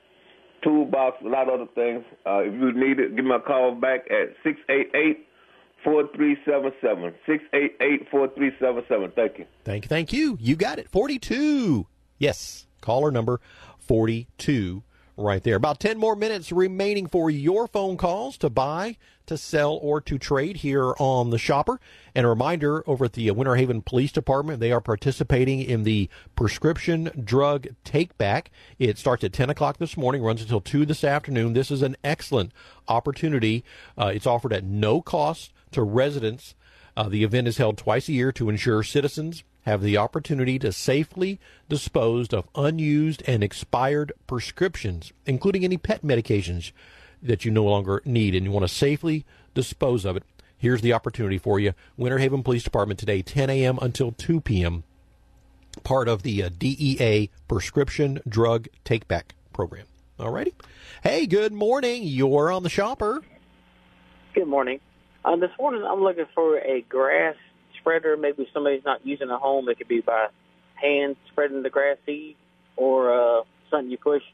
toolbox, a lot of other things. Uh, if you need it, give me a call back at six eight eight, four three seven seven. six eight eight, four three seven seven. Thank you. Thank you. Thank you. You got it. forty-two. Yes. Caller number forty-two right there. About ten more minutes remaining for your phone calls to buy, to sell, or to trade here on the Shopper. And a reminder, over at the Winter Haven Police Department, they are participating in the prescription drug take-back. It starts at ten o'clock this morning, runs until two this afternoon. This is an excellent opportunity. Uh, it's offered at no cost to residents. Uh, the event is held twice a year to ensure citizens have the opportunity to safely dispose of unused and expired prescriptions, including any pet medications that you no longer need, and you want to safely dispose of it. Here's the opportunity for you. Winter Haven Police Department today, ten a.m. until two p.m., part of the uh, D E A Prescription Drug Take-Back Program. All righty. Hey, good morning. You're on the Shopper. Good morning. Uh, this morning I'm looking for a grass spreader. Maybe somebody's not using a home. It could be by hand spreading the grass seed or uh, something you push.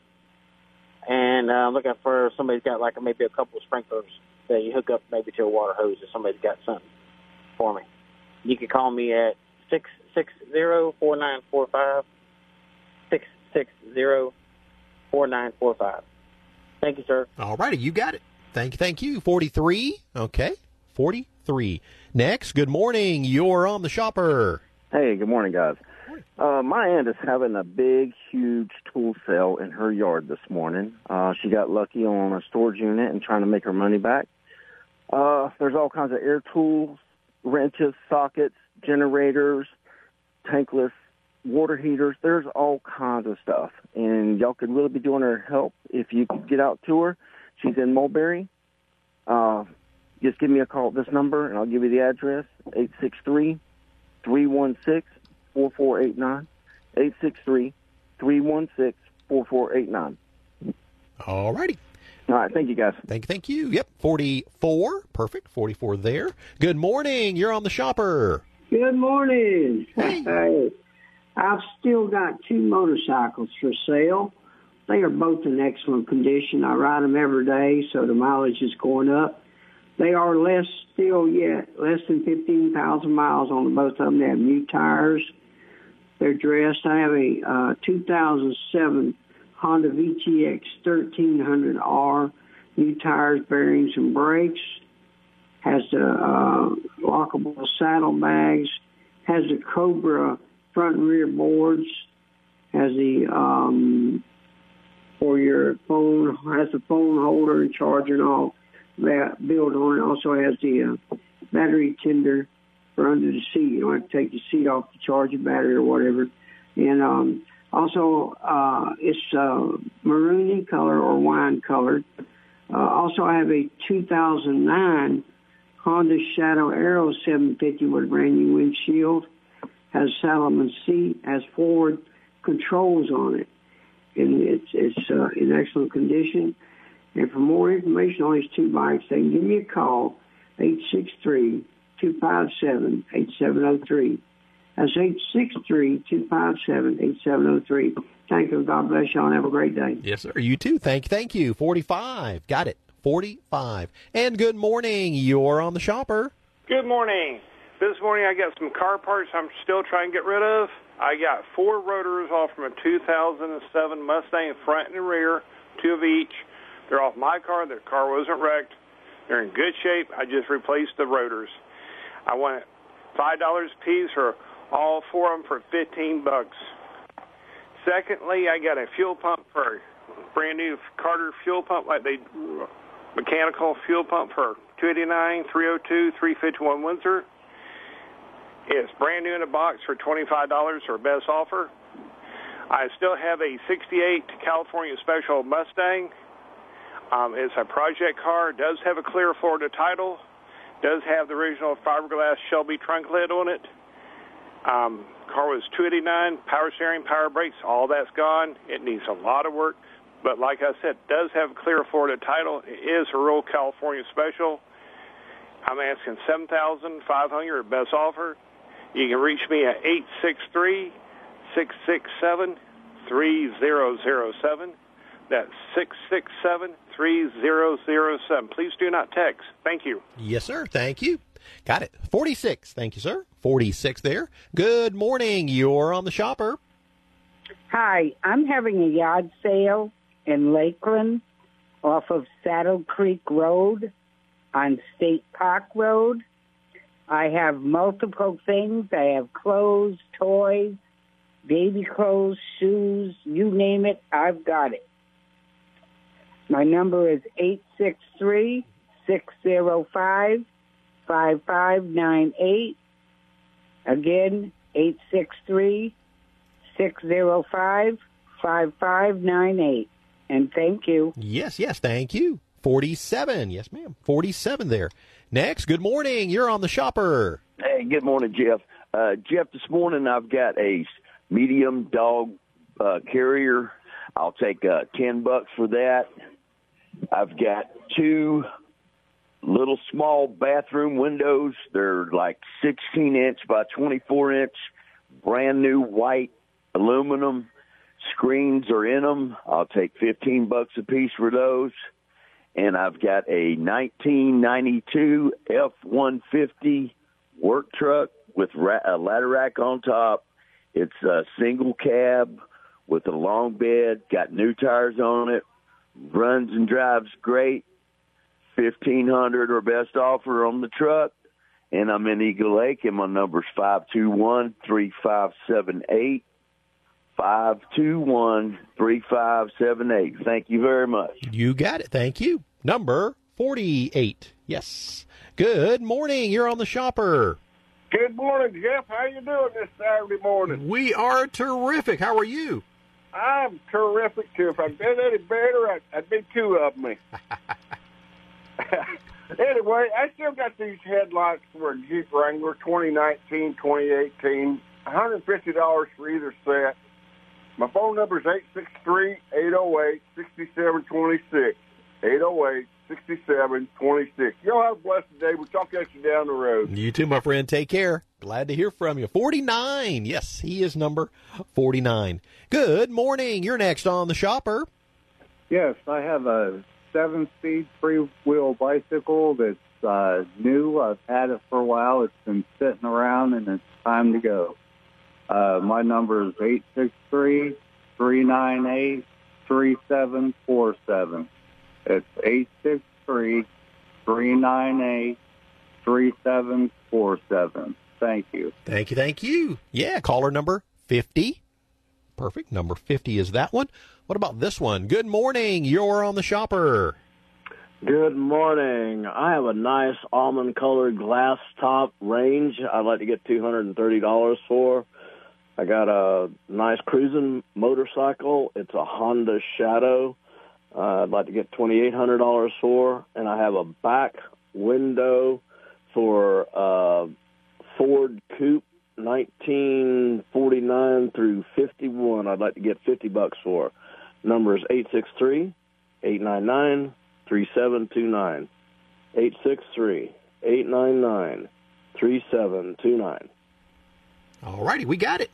And uh, I'm looking for somebody's got like maybe a couple of sprinklers that you hook up maybe to a water hose if somebody's got something for me. You can call me at six six zero, four nine four five, six six zero, four nine four five. Thank you, sir. All righty, you got it. Thank you, thank you. forty-three, okay, forty-three. Next, good morning. You're on the Shopper. Hey, good morning, guys. Uh, my aunt is having a big, huge tool sale in her yard this morning. Uh, she got lucky on a storage unit and trying to make her money back. Uh, there's all kinds of air tools, wrenches, sockets, generators, tankless water heaters. There's all kinds of stuff, and y'all could really be doing her help if you could get out to her. She's in Mulberry. Uh, just give me a call at this number, and I'll give you the address, eight six three, three one six, four four eight nine, eight six three, three one six, four four eight nine. All righty. All right, thank you, guys. Thank you, thank you. Yep, forty-four. Perfect, forty-four there. Good morning. You're on the Shopper. Good morning. Hey. I've still got two motorcycles for sale. They are both in excellent condition. I ride them every day, so the mileage is going up. They are less still yet, less than fifteen thousand miles on both of them. They have new tires. They're dressed. I have a uh, two thousand seven Honda V T X thirteen hundred R, new tires, bearings, and brakes. Has the uh, lockable saddlebags. Has the Cobra front and rear boards. Has the um, for your phone. Has the phone holder and charger and all that built on it. Also has the uh, battery tender for under the seat. You don't have to take the seat off to charge your battery or whatever. And um, also, uh, it's uh, maroon color or wine colored. Uh, also, I have a two thousand nine Honda Shadow Aero seven fifty with a brand new windshield. Has Salomon seat. Has forward controls on it. And it's, it's uh, in excellent condition. And for more information on these two bikes, they can give me a call, eight six three, two five seven, eight seven zero three. That's eight six three, two five seven, eight seven zero three. Thank you. God bless y'all and have a great day. Yes, sir. You too. Thank you. Thank you. forty-five. Got it. forty-five. And good morning. You're on the Shopper. Good morning. This morning I got some car parts I'm still trying to get rid of. I got four rotors off from a two thousand seven Mustang front and rear, two of each. They're off my car. The car wasn't wrecked. They're in good shape. I just replaced the rotors. I want five dollars a piece for all four of them for fifteen bucks. Secondly, I got a fuel pump for a brand new Carter fuel pump, like they mechanical fuel pump for two eighty-nine, three oh two, three fifty-one Windsor. It's brand new in a box for twenty-five dollars for best offer. I still have a sixty-eight California Special Mustang. Um, it's a project car. Does have a clear Florida title. Does have the original fiberglass Shelby trunk lid on it. Um, car was two eighty-nine, power steering, power brakes, all that's gone. It needs a lot of work, but like I said, does have a clear Florida title. It is a real California special. I'm asking seven thousand five hundred dollars best offer. You can reach me at eight six three, six six seven, three zero zero seven. That's six six seven, three zero zero seven. Please do not text. Thank you. Yes, sir. Thank you. Got it. forty-six. Thank you, sir. forty-six there. Good morning. You're on the Shopper. Hi. I'm having a yard sale in Lakeland off of Saddle Creek Road on State Park Road. I have multiple things. I have clothes, toys, baby clothes, shoes, you name it, I've got it. My number is eight six three, six zero five, five five nine eight. Again, eight six three, six zero five, five five nine eight. And thank you. Yes, yes, thank you. forty-seven. Yes, ma'am. forty-seven there. Next, good morning. You're on the Shopper. Hey, good morning, Jeff. Uh, Jeff, this morning I've got a medium dog uh, carrier. I'll take uh, ten bucks for that. I've got two little small bathroom windows. They're like sixteen inch by twenty-four inch, brand new white aluminum. Screens are in them. I'll take fifteen bucks a piece for those. And I've got a nineteen ninety-two F one fifty work truck with a ladder rack on top. It's a single cab with a long bed, got new tires on it, runs and drives great. fifteen hundred dollars or best offer on the truck. And I'm in Eagle Lake, and my number's five two one, three five seven eight. five two one, three five seven eight. Thank you very much. You got it. Thank you. Number forty-eight. Yes. Good morning. You're on the Shopper. Good morning, Jeff. How you doing this Saturday morning? We are terrific. How are you? I'm terrific, too. If I'd been any better, I'd, I'd be two of me. Anyway, I still got these headlights for a Jeep Wrangler twenty nineteen, twenty eighteen, one hundred fifty dollars for either set. My phone number is eight six three, eight oh eight, six seven two six, eight oh eight, six seven two six. Y'all have a blessed day. We'll talk at you down the road. You too, my friend. Take care. Glad to hear from you. forty-nine. Yes, he is number forty-nine. Good morning. You're next on the Shopper. Yes, I have a seven-speed three-wheel bicycle that's uh, new. I've had it for a while. It's been sitting around, and it's time to go. Uh, my number is eight six three, three nine eight, three seven four seven. It's eight six three, three nine eight, three seven four seven. Thank you. Thank you, thank you. Yeah, caller number fifty. Perfect. Number fifty is that one. What about this one? Good morning. You're on the Shopper. Good morning. I have a nice almond-colored glass top Range I'd like to get two hundred thirty dollars for. I got a nice cruising motorcycle. It's a Honda Shadow. Uh, I'd like to get twenty-eight hundred dollars for. And I have a back window for uh, Ford Coupe nineteen forty-nine through fifty-one. I'd like to get fifty bucks for. Number is eight six three, eight nine nine, three seven two nine. eight six three, eight nine nine, three seven two nine. All righty, we got it.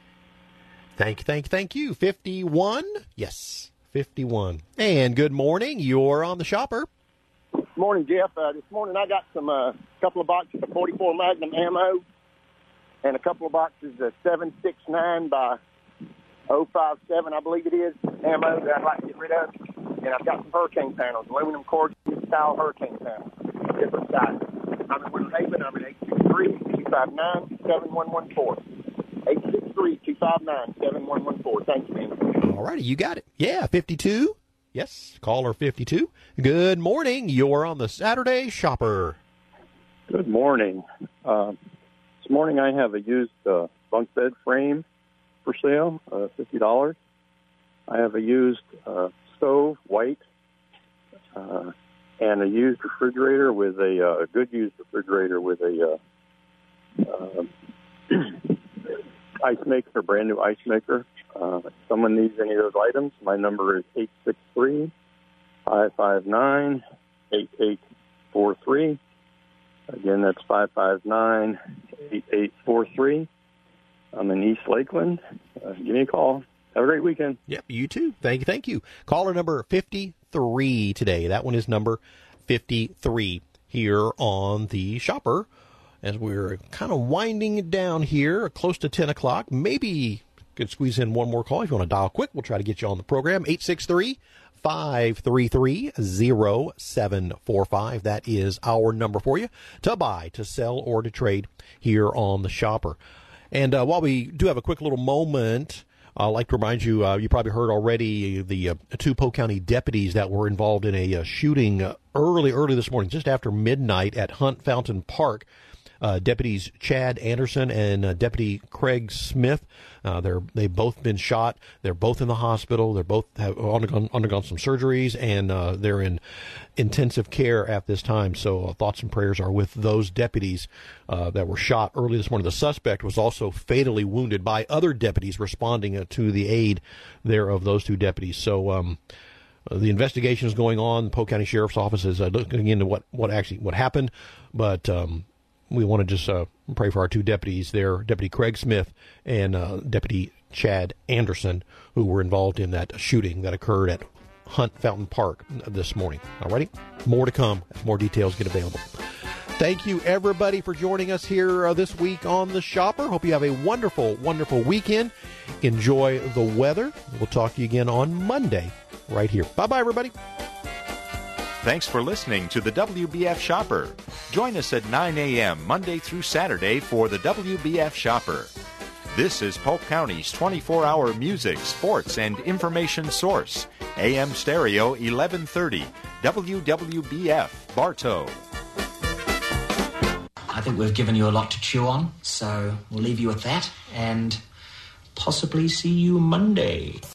Thank you, thank you, thank you. fifty-one? Yes, fifty-one. And good morning. You're on the Shopper. Good morning, Jeff. Uh, this morning I got some uh, couple of boxes of forty-four Magnum ammo and a couple of boxes of seven six nine by oh five seven, I believe it is, ammo that I'd like to get rid of. And I've got some hurricane panels, aluminum cord style hurricane panels, different sizes. I'm in Winter Haven. I'm at eight six three, two five nine, seven one one four. eight six three, two five nine, seven one one four. Thank you, man. All righty, you got it. Yeah, fifty-two. Yes, caller fifty-two. Good morning. You're on the Saturday Shopper. Good morning. Uh, this morning I have a used uh, bunk bed frame for sale, uh, fifty dollars. I have a used uh, stove, white, uh, and a used refrigerator with a uh, good used refrigerator with a uh, uh, ice maker, brand new ice maker. Uh, if someone needs any of those items, my number is eight six three, five five nine, eight eight four three. Again, that's five five nine, eight eight four three. I'm in East Lakeland. Uh, give me a call. Have a great weekend. Yep, you too. Thank you, thank you. Caller number fifty-three today. That one is number fifty-three here on the Shopper. As we're kind of winding it down here, close to ten o'clock. Maybe could squeeze in one more call. If you want to dial quick, we'll try to get you on the program. eight six three, five three three, zero seven four five. That is our number for you to buy, to sell, or to trade here on the Shopper. And uh, while we do have a quick little moment, I'd like to remind you, uh, you probably heard already the uh, two Polk County deputies that were involved in a uh, shooting uh, early, early this morning, just after midnight at Hunt Fountain Park. Uh, deputies Chad Anderson and uh, Deputy Craig Smith. Uh, they're they've both been shot. They're both in the hospital. They're both have undergone, undergone some surgeries, and uh, they're in intensive care at this time. So uh, thoughts and prayers are with those deputies uh, that were shot early this morning. The suspect was also fatally wounded by other deputies responding uh, to the aid there of those two deputies. So um, uh, the investigation is going on. The Polk County Sheriff's Office is uh, looking into what, what actually what happened, but um, we want to just uh, pray for our two deputies there, Deputy Craig Smith and uh, Deputy Chad Anderson, who were involved in that shooting that occurred at Hunt Fountain Park this morning. All righty? More to come as more details get available. Thank Thank you, everybody, for joining us here uh, this week on The Shopper. Hope you have a wonderful, wonderful weekend. Enjoy the weather. We'll talk to you again on Monday right here. Bye-bye, everybody. Thanks for listening to the W B F Shopper. Join us at nine a.m. Monday through Saturday for the W B F Shopper. This is Polk County's twenty-four hour music, sports, and information source. A M Stereo eleven thirty, W W B F, Bartow. I think we've given you a lot to chew on, so we'll leave you with that and possibly see you Monday.